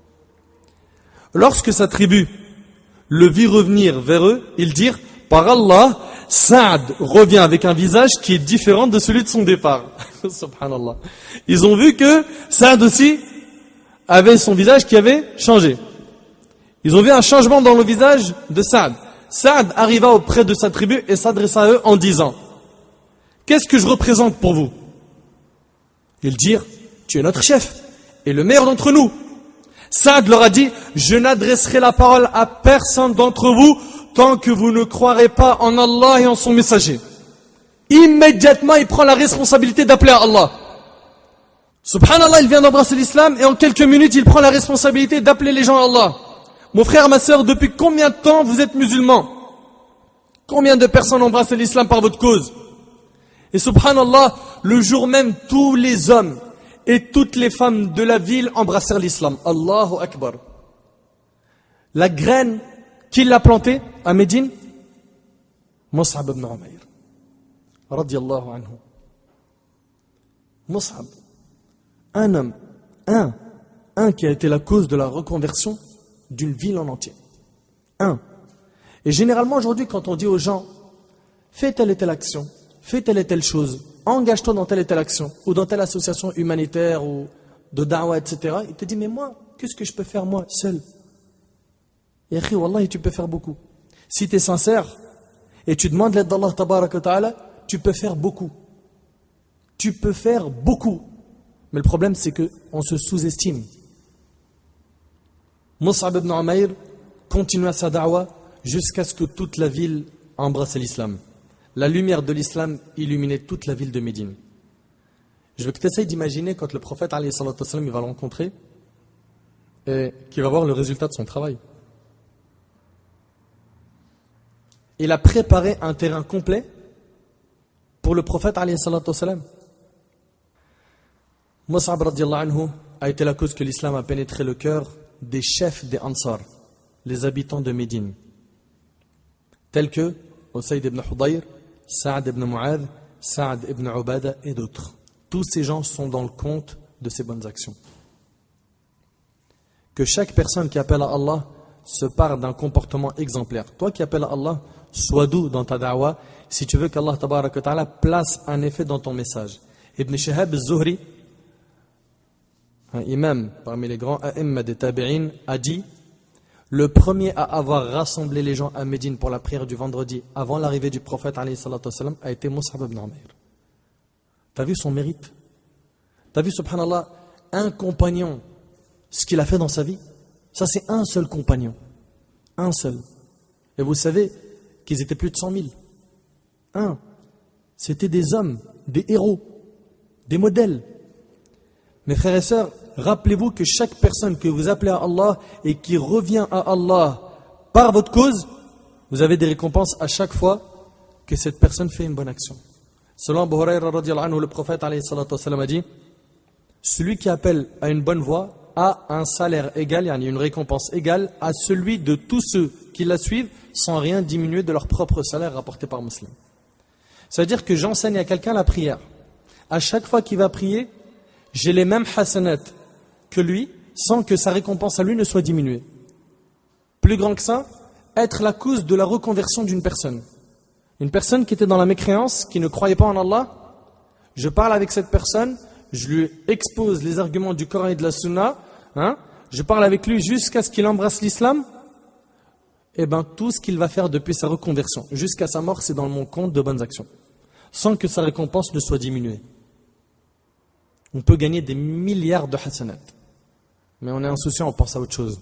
Lorsque sa tribu le vit revenir vers eux, ils dirent, par Allah, Saad revient avec un visage qui est différent de celui de son départ. Subhanallah. Ils ont vu que Saad aussi avait son visage qui avait changé. Ils ont vu un changement dans le visage de Saad. Saad arriva auprès de sa tribu et s'adressa à eux en disant, qu'est-ce que je représente pour vous? Ils dirent, tu es notre chef et le meilleur d'entre nous. Saad leur a dit, je n'adresserai la parole à personne d'entre vous tant que vous ne croirez pas en Allah et en son messager. Immédiatement, il prend la responsabilité d'appeler à Allah. Subhanallah, il vient d'embrasser l'islam et en quelques minutes, il prend la responsabilité d'appeler les gens à Allah. Mon frère, ma sœur, depuis combien de temps vous êtes musulmans? Combien de personnes ont embrassé l'islam par votre cause? Et subhanallah, le jour même, tous les hommes et toutes les femmes de la ville embrassèrent l'islam. Allahu Akbar. La graine, qui l'a plantée à Médine? Mus'ab ibn Umayr. Radiyallahu anhu. Mus'ab. Un homme, un qui a été la cause de la reconversion d'une ville en entier. Un. Et généralement aujourd'hui, quand on dit aux gens, fais telle et telle action, fais telle et telle chose, engage-toi dans telle et telle action, ou dans telle association humanitaire, ou de da'wah, etc. Il te dit, mais moi, qu'est-ce que je peux faire moi, seul? Et akhi, wallahi, tu peux faire beaucoup. Si tu es sincère, et tu demandes l'aide d'Allah tabaraka wa ta'ala, tu peux faire beaucoup. Tu peux faire beaucoup. Mais le problème, c'est qu'on se sous-estime. Mus'ab ibn Umayr continua sa da'wah jusqu'à ce que toute la ville embrasse l'islam. La lumière de l'islam illuminait toute la ville de Médine. Je veux que tu essayes d'imaginer quand le prophète alayhi salatu wassalam, il va le rencontrer et qu'il va voir le résultat de son travail. Il a préparé un terrain complet pour le prophète alayhi salatu wassalam. Mus'ab radiyallahu anhu a été la cause que l'islam a pénétré le cœur des chefs des Ansar, les habitants de Médine, tels que Usayd ibn Hudayr, Saad ibn Mu'adh, Saad ibn Ubada et d'autres. Tous ces gens sont dans le compte de ces bonnes actions. Que chaque personne qui appelle à Allah se parle d'un comportement exemplaire. Toi qui appelles à Allah, sois doux dans ta da'wah si tu veux qu'Allah tabaraka wa ta'ala place un effet dans ton message. Ibn Shihab al-Zuhri, un imam parmi les grands a'imma des tabi'in, a dit, le premier à avoir rassemblé les gens à Médine pour la prière du vendredi avant l'arrivée du prophète alayhi salatu wassalam, a été Mus'ab ibn Umayr. T'as vu son mérite? T'as vu, subhanallah, un compagnon, ce qu'il a fait dans sa vie? Ça, c'est un seul compagnon. Un seul. Et vous savez qu'ils étaient plus de 100 000. Un. C'était des hommes, des héros, des modèles. Mes frères et sœurs, rappelez-vous que chaque personne que vous appelez à Allah et qui revient à Allah par votre cause, vous avez des récompenses à chaque fois que cette personne fait une bonne action. Selon Abu Hurayra radiyallahu anhu, le prophète alayhi salatu wassalam a dit, Celui qui appelle à une bonne voie a un salaire égal, yani une récompense égale à celui de tous ceux qui la suivent sans rien diminuer de leur propre salaire rapporté par Muslim. C'est-à-dire que j'enseigne à quelqu'un la prière. À chaque fois qu'il va prier, j'ai les mêmes hasanat que lui, sans que sa récompense à lui ne soit diminuée. Plus grand que ça, être la cause de la reconversion d'une personne. Une personne qui était dans la mécréance, qui ne croyait pas en Allah, je parle avec cette personne, je lui expose les arguments du Coran et de la Sunna, je parle avec lui jusqu'à ce qu'il embrasse l'islam, et bien tout ce qu'il va faire depuis sa reconversion, jusqu'à sa mort, c'est dans mon compte de bonnes actions, sans que sa récompense ne soit diminuée. On peut gagner des milliards de hasanat, mais on est insouciant, on pense à autre chose.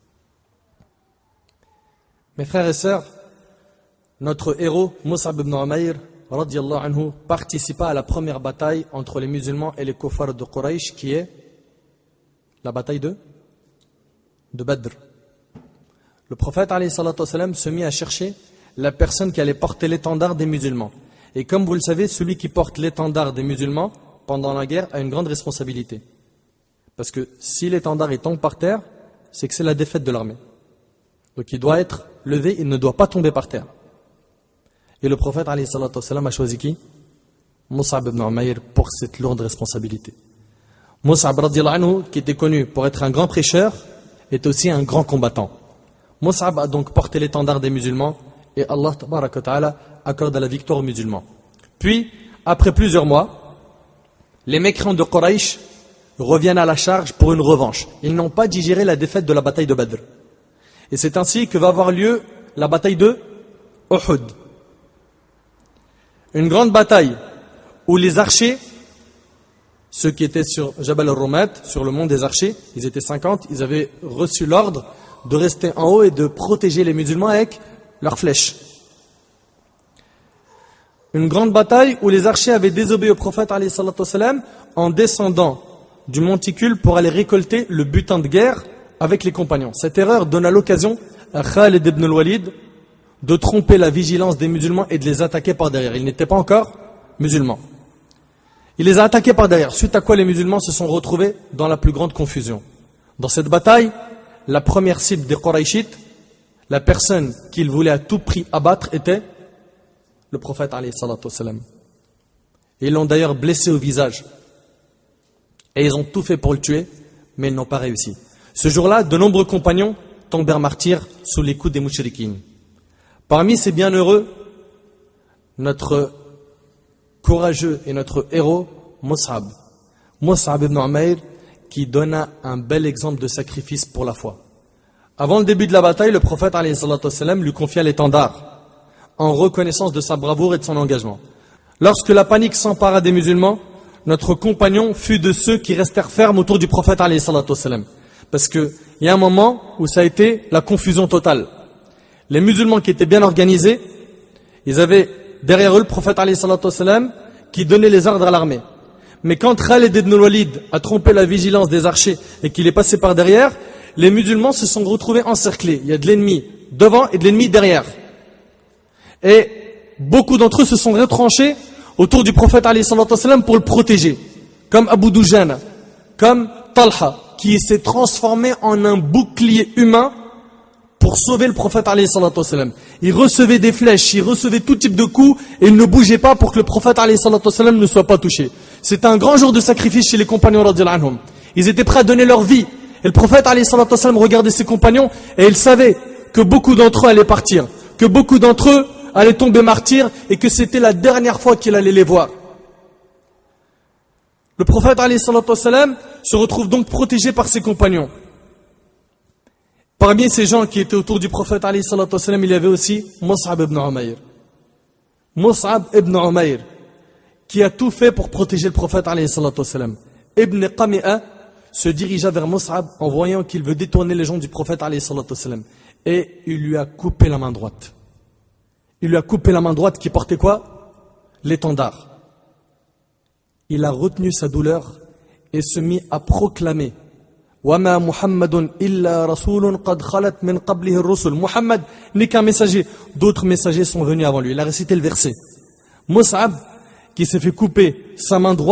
Mes frères et sœurs, notre héros, Mus'ab ibn Umayr, radiyallahu anhu, participa à la première bataille entre les musulmans et les kuffars de Quraysh, qui est la bataille de Badr. Le prophète alayhi salatu wassalam se mit à chercher la personne qui allait porter l'étendard des musulmans. Et comme vous le savez, celui qui porte l'étendard des musulmans pendant la guerre a une grande responsabilité. Parce que si l'étendard tombe par terre, c'est que c'est la défaite de l'armée. Donc il doit être levé, il ne doit pas tomber par terre. Et le prophète alayhi salatu wassalam a choisi qui? Mus'ab ibn Umayr pour cette lourde responsabilité. Mus'ab radiyallahu anhu, qui était connu pour être un grand prêcheur, est aussi un grand combattant. Mus'ab a donc porté l'étendard des musulmans et Allah tabaraka wa ta'ala accorde la victoire aux musulmans. Puis, après plusieurs mois, les mécréants de Quraysh reviennent à la charge pour une revanche. Ils n'ont pas digéré la défaite de la bataille de Badr. Et c'est ainsi que va avoir lieu la bataille de Uhud. Une grande bataille où les archers, ceux qui étaient sur Jabal al-Rumat, sur le mont des archers, ils étaient 50, ils avaient reçu l'ordre de rester en haut et de protéger les musulmans avec leurs flèches. Une grande bataille où les archers avaient désobéi au prophète alayhi salatu wassalam en descendant du monticule pour aller récolter le butin de guerre avec les compagnons. Cette erreur donna l'occasion à Khalid ibn al-Walid de tromper la vigilance des musulmans et de les attaquer par derrière. Ils n'étaient pas encore musulmans. Il les a attaqués par derrière, suite à quoi les musulmans se sont retrouvés dans la plus grande confusion. Dans cette bataille, la première cible des Qurayshites, la personne qu'ils voulaient à tout prix abattre était le prophète alayhi salatu wassalam. Ils l'ont d'ailleurs blessé au visage. Et ils ont tout fait pour le tuer, mais ils n'ont pas réussi. Ce jour-là, de nombreux compagnons tombèrent martyrs sous les coups des mouchriquines. Parmi ces bienheureux, notre courageux et notre héros, Mus'ab. Mus'ab ibn Umayr, qui donna un bel exemple de sacrifice pour la foi. Avant le début de la bataille, le prophète alayhi salatu wassalam lui confia l'étendard, en reconnaissance de sa bravoure et de son engagement. Lorsque la panique s'empara des musulmans, notre compagnon fut de ceux qui restèrent fermes autour du prophète alayhi salatu wassalam. Parce qu'il y a un moment où ça a été la confusion totale. Les musulmans qui étaient bien organisés, ils avaient derrière eux le prophète alayhi salatu wassalam qui donnait les ordres à l'armée. Mais quand Khalid ibn al-Walid a trompé la vigilance des archers et qu'il est passé par derrière, les musulmans se sont retrouvés encerclés. Il y a de l'ennemi devant et de l'ennemi derrière. Et beaucoup d'entre eux se sont retranchés autour du prophète alayhi salatu wassalam pour le protéger. Comme Abu Dujana, comme Talha, qui s'est transformé en un bouclier humain pour sauver le prophète alayhi salatu wassalam. Il recevait des flèches, il recevait tout type de coups et il ne bougeait pas pour que le prophète alayhi salatu wassalam ne soit pas touché. C'était un grand jour de sacrifice chez les compagnons radiyallahu anhum. Ils étaient prêts à donner leur vie. Et le prophète alayhi salatu wassalam regardait ses compagnons et il savait que beaucoup d'entre eux allaient partir, que beaucoup d'entre eux allaient tomber martyrs et que c'était la dernière fois qu'il allait les voir. Le prophète alayhi salatu wassalam se retrouve donc protégé par ses compagnons. Parmi ces gens qui étaient autour du prophète alayhi salatu wassalam, il y avait aussi Mus'ab ibn Umayr. Mus'ab ibn Umayr, qui a tout fait pour protéger le prophète alayhi salatu wassalam. Ibn Qami'a se dirigea vers Mus'ab en voyant qu'il veut détourner les gens du prophète alayhi salatu wassalam. Et il lui a coupé la main droite. Il lui a coupé la main droite qui portait quoi? L'étendard. Il a retenu sa douleur et se mit à proclamer وَمَا مُحَمَّدٌ إِلَّا رَسُولٌ قَدْ خَلَتْ مِنْ قَبْلِهِ الرُّسُلُ. Muhammad n'est qu'un messager. D'autres messagers sont venus avant lui. Il a récité le verset. Mus'ab, qui s'est fait couper sa main droite,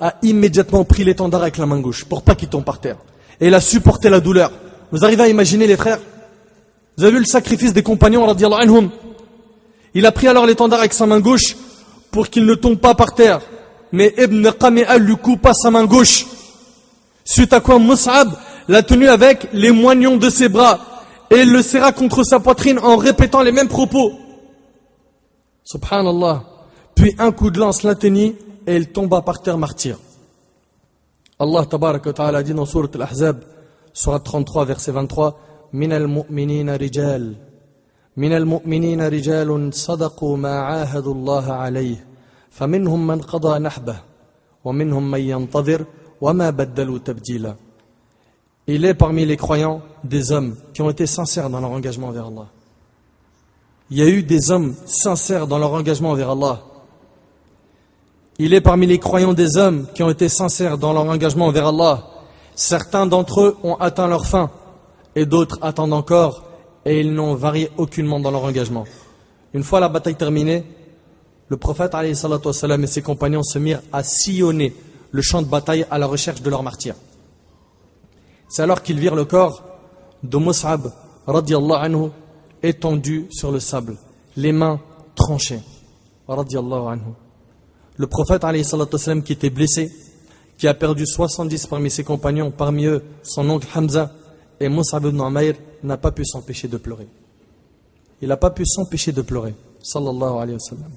a immédiatement pris l'étendard avec la main gauche pour pas qu'il tombe par terre. Et il a supporté la douleur. Vous arrivez à imaginer les frères? Vous avez vu le sacrifice des compagnons radiyallahu anhum? Il a pris alors l'étendard avec sa main gauche pour qu'il ne tombe pas par terre. Mais Ibn Qami'a lui coupa sa main gauche. Suite à quoi Mus'ab l'a tenu avec les moignons de ses bras et il le serra contre sa poitrine en répétant les mêmes propos. Subhanallah. Puis un coup de lance l'atteignit et il tomba par terre martyr. Allah tabaraka wa ta'ala dit dans sourate Al-Ahzab, sourate 33, verset 23, Min al-mu'minina rijal. Min al-mu'minina rijalun sadaqu ma ahadu Allah alayh. فمنهم من قضى نحبه ومنهم من ينتظر وما بدلوا تبديلا. Il est parmi les croyants des hommes qui ont été sincères dans leur engagement envers Allah. Il y a eu des hommes sincères dans leur engagement envers Allah. Il est parmi les croyants des hommes qui ont été sincères dans leur engagement envers Allah. Certains d'entre eux ont atteint leur fin et d'autres attendent encore et ils n'ont varié aucunement dans leur engagement. Une fois la bataille terminée, le prophète alayhi salatu wassalam et ses compagnons se mirent à sillonner le champ de bataille à la recherche de leur martyr. C'est alors qu'ils virent le corps de Mus'ab radiyallahu anhu étendu sur le sable, les mains tranchées radiyallahu anhu. Le prophète alayhi salatu wassalam qui était blessé, qui a perdu 70 parmi ses compagnons, parmi eux son oncle Hamza et Mus'ab ibn Umayr, n'a pas pu s'empêcher de pleurer. Il n'a pas pu s'empêcher de pleurer sallallahu alayhi wa sallam.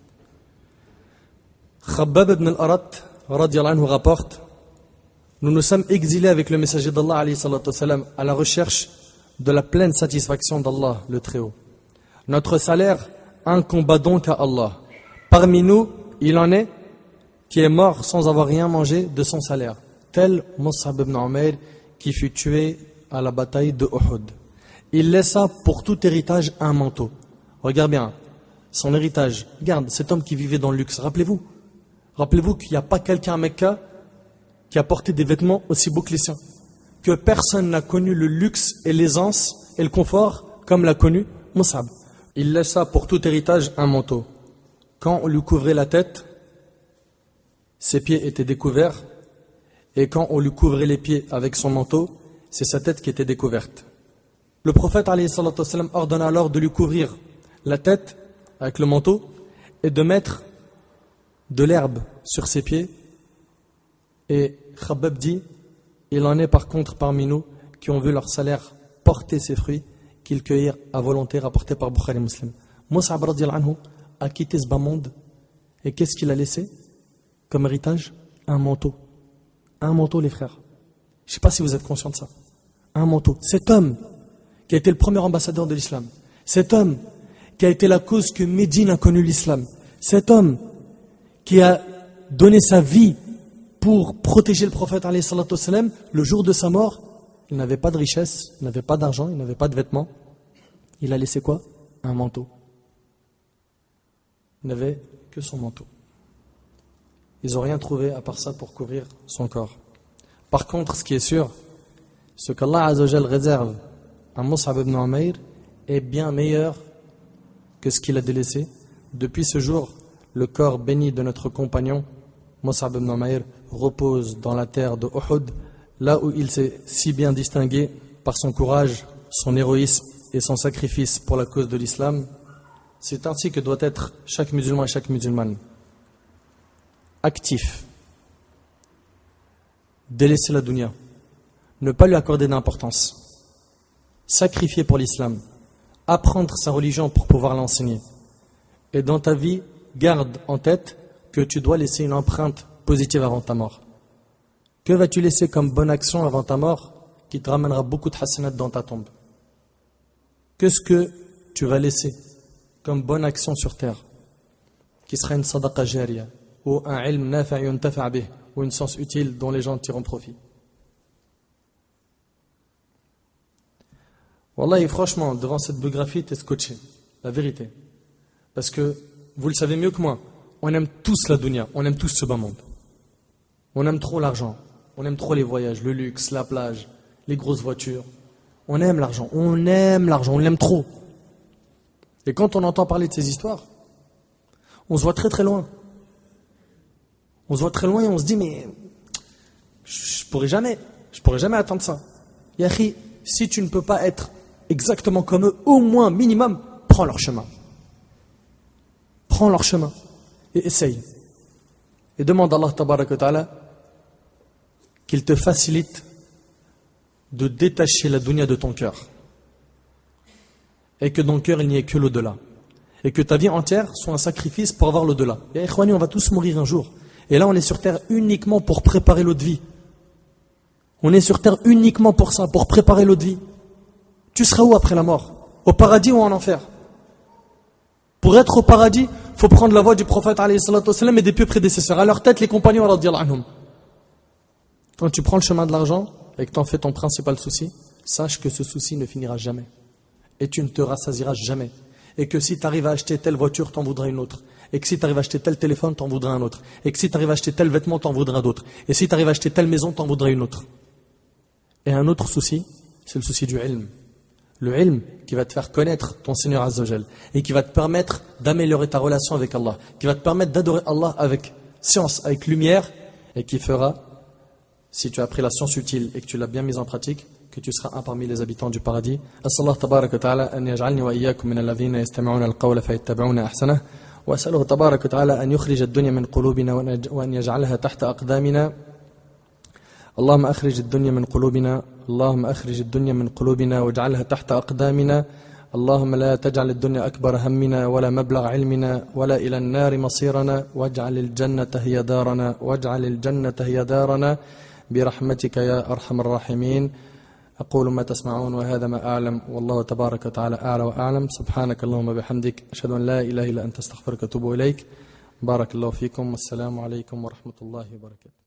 Khabbab ibn al-Arat radiyallahu anhu rapporte: nous nous sommes exilés avec le messager d'Allah alayhi salatu wassalam, à la recherche de la pleine satisfaction d'Allah le Très-Haut. Notre salaire incomba donc à Allah. Parmi nous, il en est qui est mort sans avoir rien mangé de son salaire, tel Mus'ab ibn Umayr qui fut tué à la bataille de Uhud. Il laissa pour tout héritage un manteau. Regarde bien, son héritage. Regarde, cet homme qui vivait dans le luxe, Rappelez-vous qu'il n'y a pas quelqu'un à Mecca qui a porté des vêtements aussi beaux que les siens. Que personne n'a connu le luxe et l'aisance et le confort comme l'a connu Mus'ab. Il laissa pour tout héritage un manteau. Quand on lui couvrait la tête, ses pieds étaient découverts. Et quand on lui couvrait les pieds avec son manteau, c'est sa tête qui était découverte. Le prophète alayhi salatu wassalam ordonna alors de lui couvrir la tête avec le manteau et de mettre de l'herbe sur ses pieds. Et Khabbab dit: il en est par contre parmi nous qui ont vu leur salaire porter ses fruits, qu'ils cueillirent à volonté, rapporté par Bukhari Muslim. Mus'ab radiyallahu anhu a quitté ce bas monde et qu'est-ce qu'il a laissé comme héritage? Un manteau. Un manteau, les frères. Je ne sais pas si vous êtes conscients de ça. Un manteau. Cet homme qui a été le premier ambassadeur de l'islam, cet homme qui a été la cause que Médine a connu l'islam, cet homme qui a donné sa vie pour protéger le prophète alayhi salatu wassalam, le jour de sa mort, il n'avait pas de richesse, il n'avait pas d'argent, il n'avait pas de vêtements. Il a laissé quoi? Un manteau. Il n'avait que son manteau. Ils n'ont rien trouvé à part ça pour couvrir son corps. Par contre, ce qui est sûr, ce qu'Allah Azza wa Jal réserve à Mus'ab ibn Umayr est bien meilleur que ce qu'il a délaissé. Depuis ce jour, le corps béni de notre compagnon, Mus'ab ibn Umayr, repose dans la terre de Uhud, là où il s'est si bien distingué par son courage, son héroïsme et son sacrifice pour la cause de l'islam. C'est ainsi que doit être chaque musulman et chaque musulmane. Actif. Délaisser la dunya. Ne pas lui accorder d'importance. Sacrifier pour l'islam. Apprendre sa religion pour pouvoir l'enseigner. Et dans ta vie, garde en tête que tu dois laisser une empreinte positive avant ta mort. Que vas-tu laisser comme bonne action avant ta mort qui te ramènera beaucoup de hasanat dans ta tombe? Qu'est-ce que tu vas laisser comme bonne action sur terre qui sera une sadaqa jariya ou un ilm nafa' yuntafa' bih ou une science utile dont les gens tireront profit? Wallahi, franchement, devant cette biographie, t'es scotché. La vérité. Parce que, vous le savez mieux que moi, on aime tous la dunya, on aime tous ce bas monde. On aime trop l'argent, on aime trop les voyages, le luxe, la plage, les grosses voitures. On aime l'argent, on l'aime trop. Et quand on entend parler de ces histoires, on se voit très très loin. On se voit très loin et on se dit, mais je pourrais jamais atteindre ça. Yahi, si tu ne peux pas être exactement comme eux, au moins, minimum, prends leur chemin. Prends leur chemin et essaye. Et demande à Allah tabaraka wa ta'ala qu'il te facilite de détacher la dunya de ton cœur. Et que dans le cœur, il n'y ait que l'au-delà. Et que ta vie entière soit un sacrifice pour avoir l'au-delà. Et ikhwani, on va tous mourir un jour. Et là, on est sur terre uniquement pour préparer l'autre vie. On est sur terre uniquement pour ça, pour préparer l'autre vie. Tu seras où après la mort? Au paradis ou en enfer? Pour être au paradis, il faut prendre la voie du prophète alayhi salatu wassalam et des pieux prédécesseurs. À leur tête, les compagnons radiyallahu anhum. Quand tu prends le chemin de l'argent et que tu en fais ton principal souci, sache que ce souci ne finira jamais. Et tu ne te rassasieras jamais. Et que si tu arrives à acheter telle voiture, t'en voudras une autre. Et que si tu arrives à acheter tel téléphone, t'en voudras un autre. Et que si tu arrives à acheter tel vêtement, t'en voudras d'autres. Et si tu arrives à acheter telle maison, t'en voudras une autre. Et un autre souci, c'est le souci du ilm. Le ilm qui va te faire connaître ton Seigneur Azza wa Jal et qui va te permettre d'améliorer ta relation avec Allah, qui va te permettre d'adorer Allah avec science, avec lumière, et qui fera, si tu as appris la science utile et que tu l'as bien mise en pratique, que tu seras un parmi les habitants du paradis. As'Allah tabaraka wa ta'ala an yaj'alni wa iyyakum min alladhina yastami'una al-qawla fayattabi'una ahsanah wa as'aluhu tabaraka wa ta'ala an yukhrija ad-dunya min qulubina wa an yaj'alaha tahta aqdamina. اللهم أخرج الدنيا من قلوبنا اللهم أخرج الدنيا من قلوبنا واجعلها تحت أقدامنا اللهم لا تجعل الدنيا أكبر همنا ولا مبلغ علمنا ولا إلى النار مصيرنا واجعل الجنة هي دارنا واجعل الجنة هي دارنا برحمتك يا أرحم الراحمين أقول ما تسمعون وهذا ما أعلم والله تبارك وتعالى أعلى وأعلم سبحانك اللهم بحمدك أشهد أن لا إله إلا أنت استغفرك وأتوب إليك بارك الله فيكم والسلام عليكم ورحمة الله وبركاته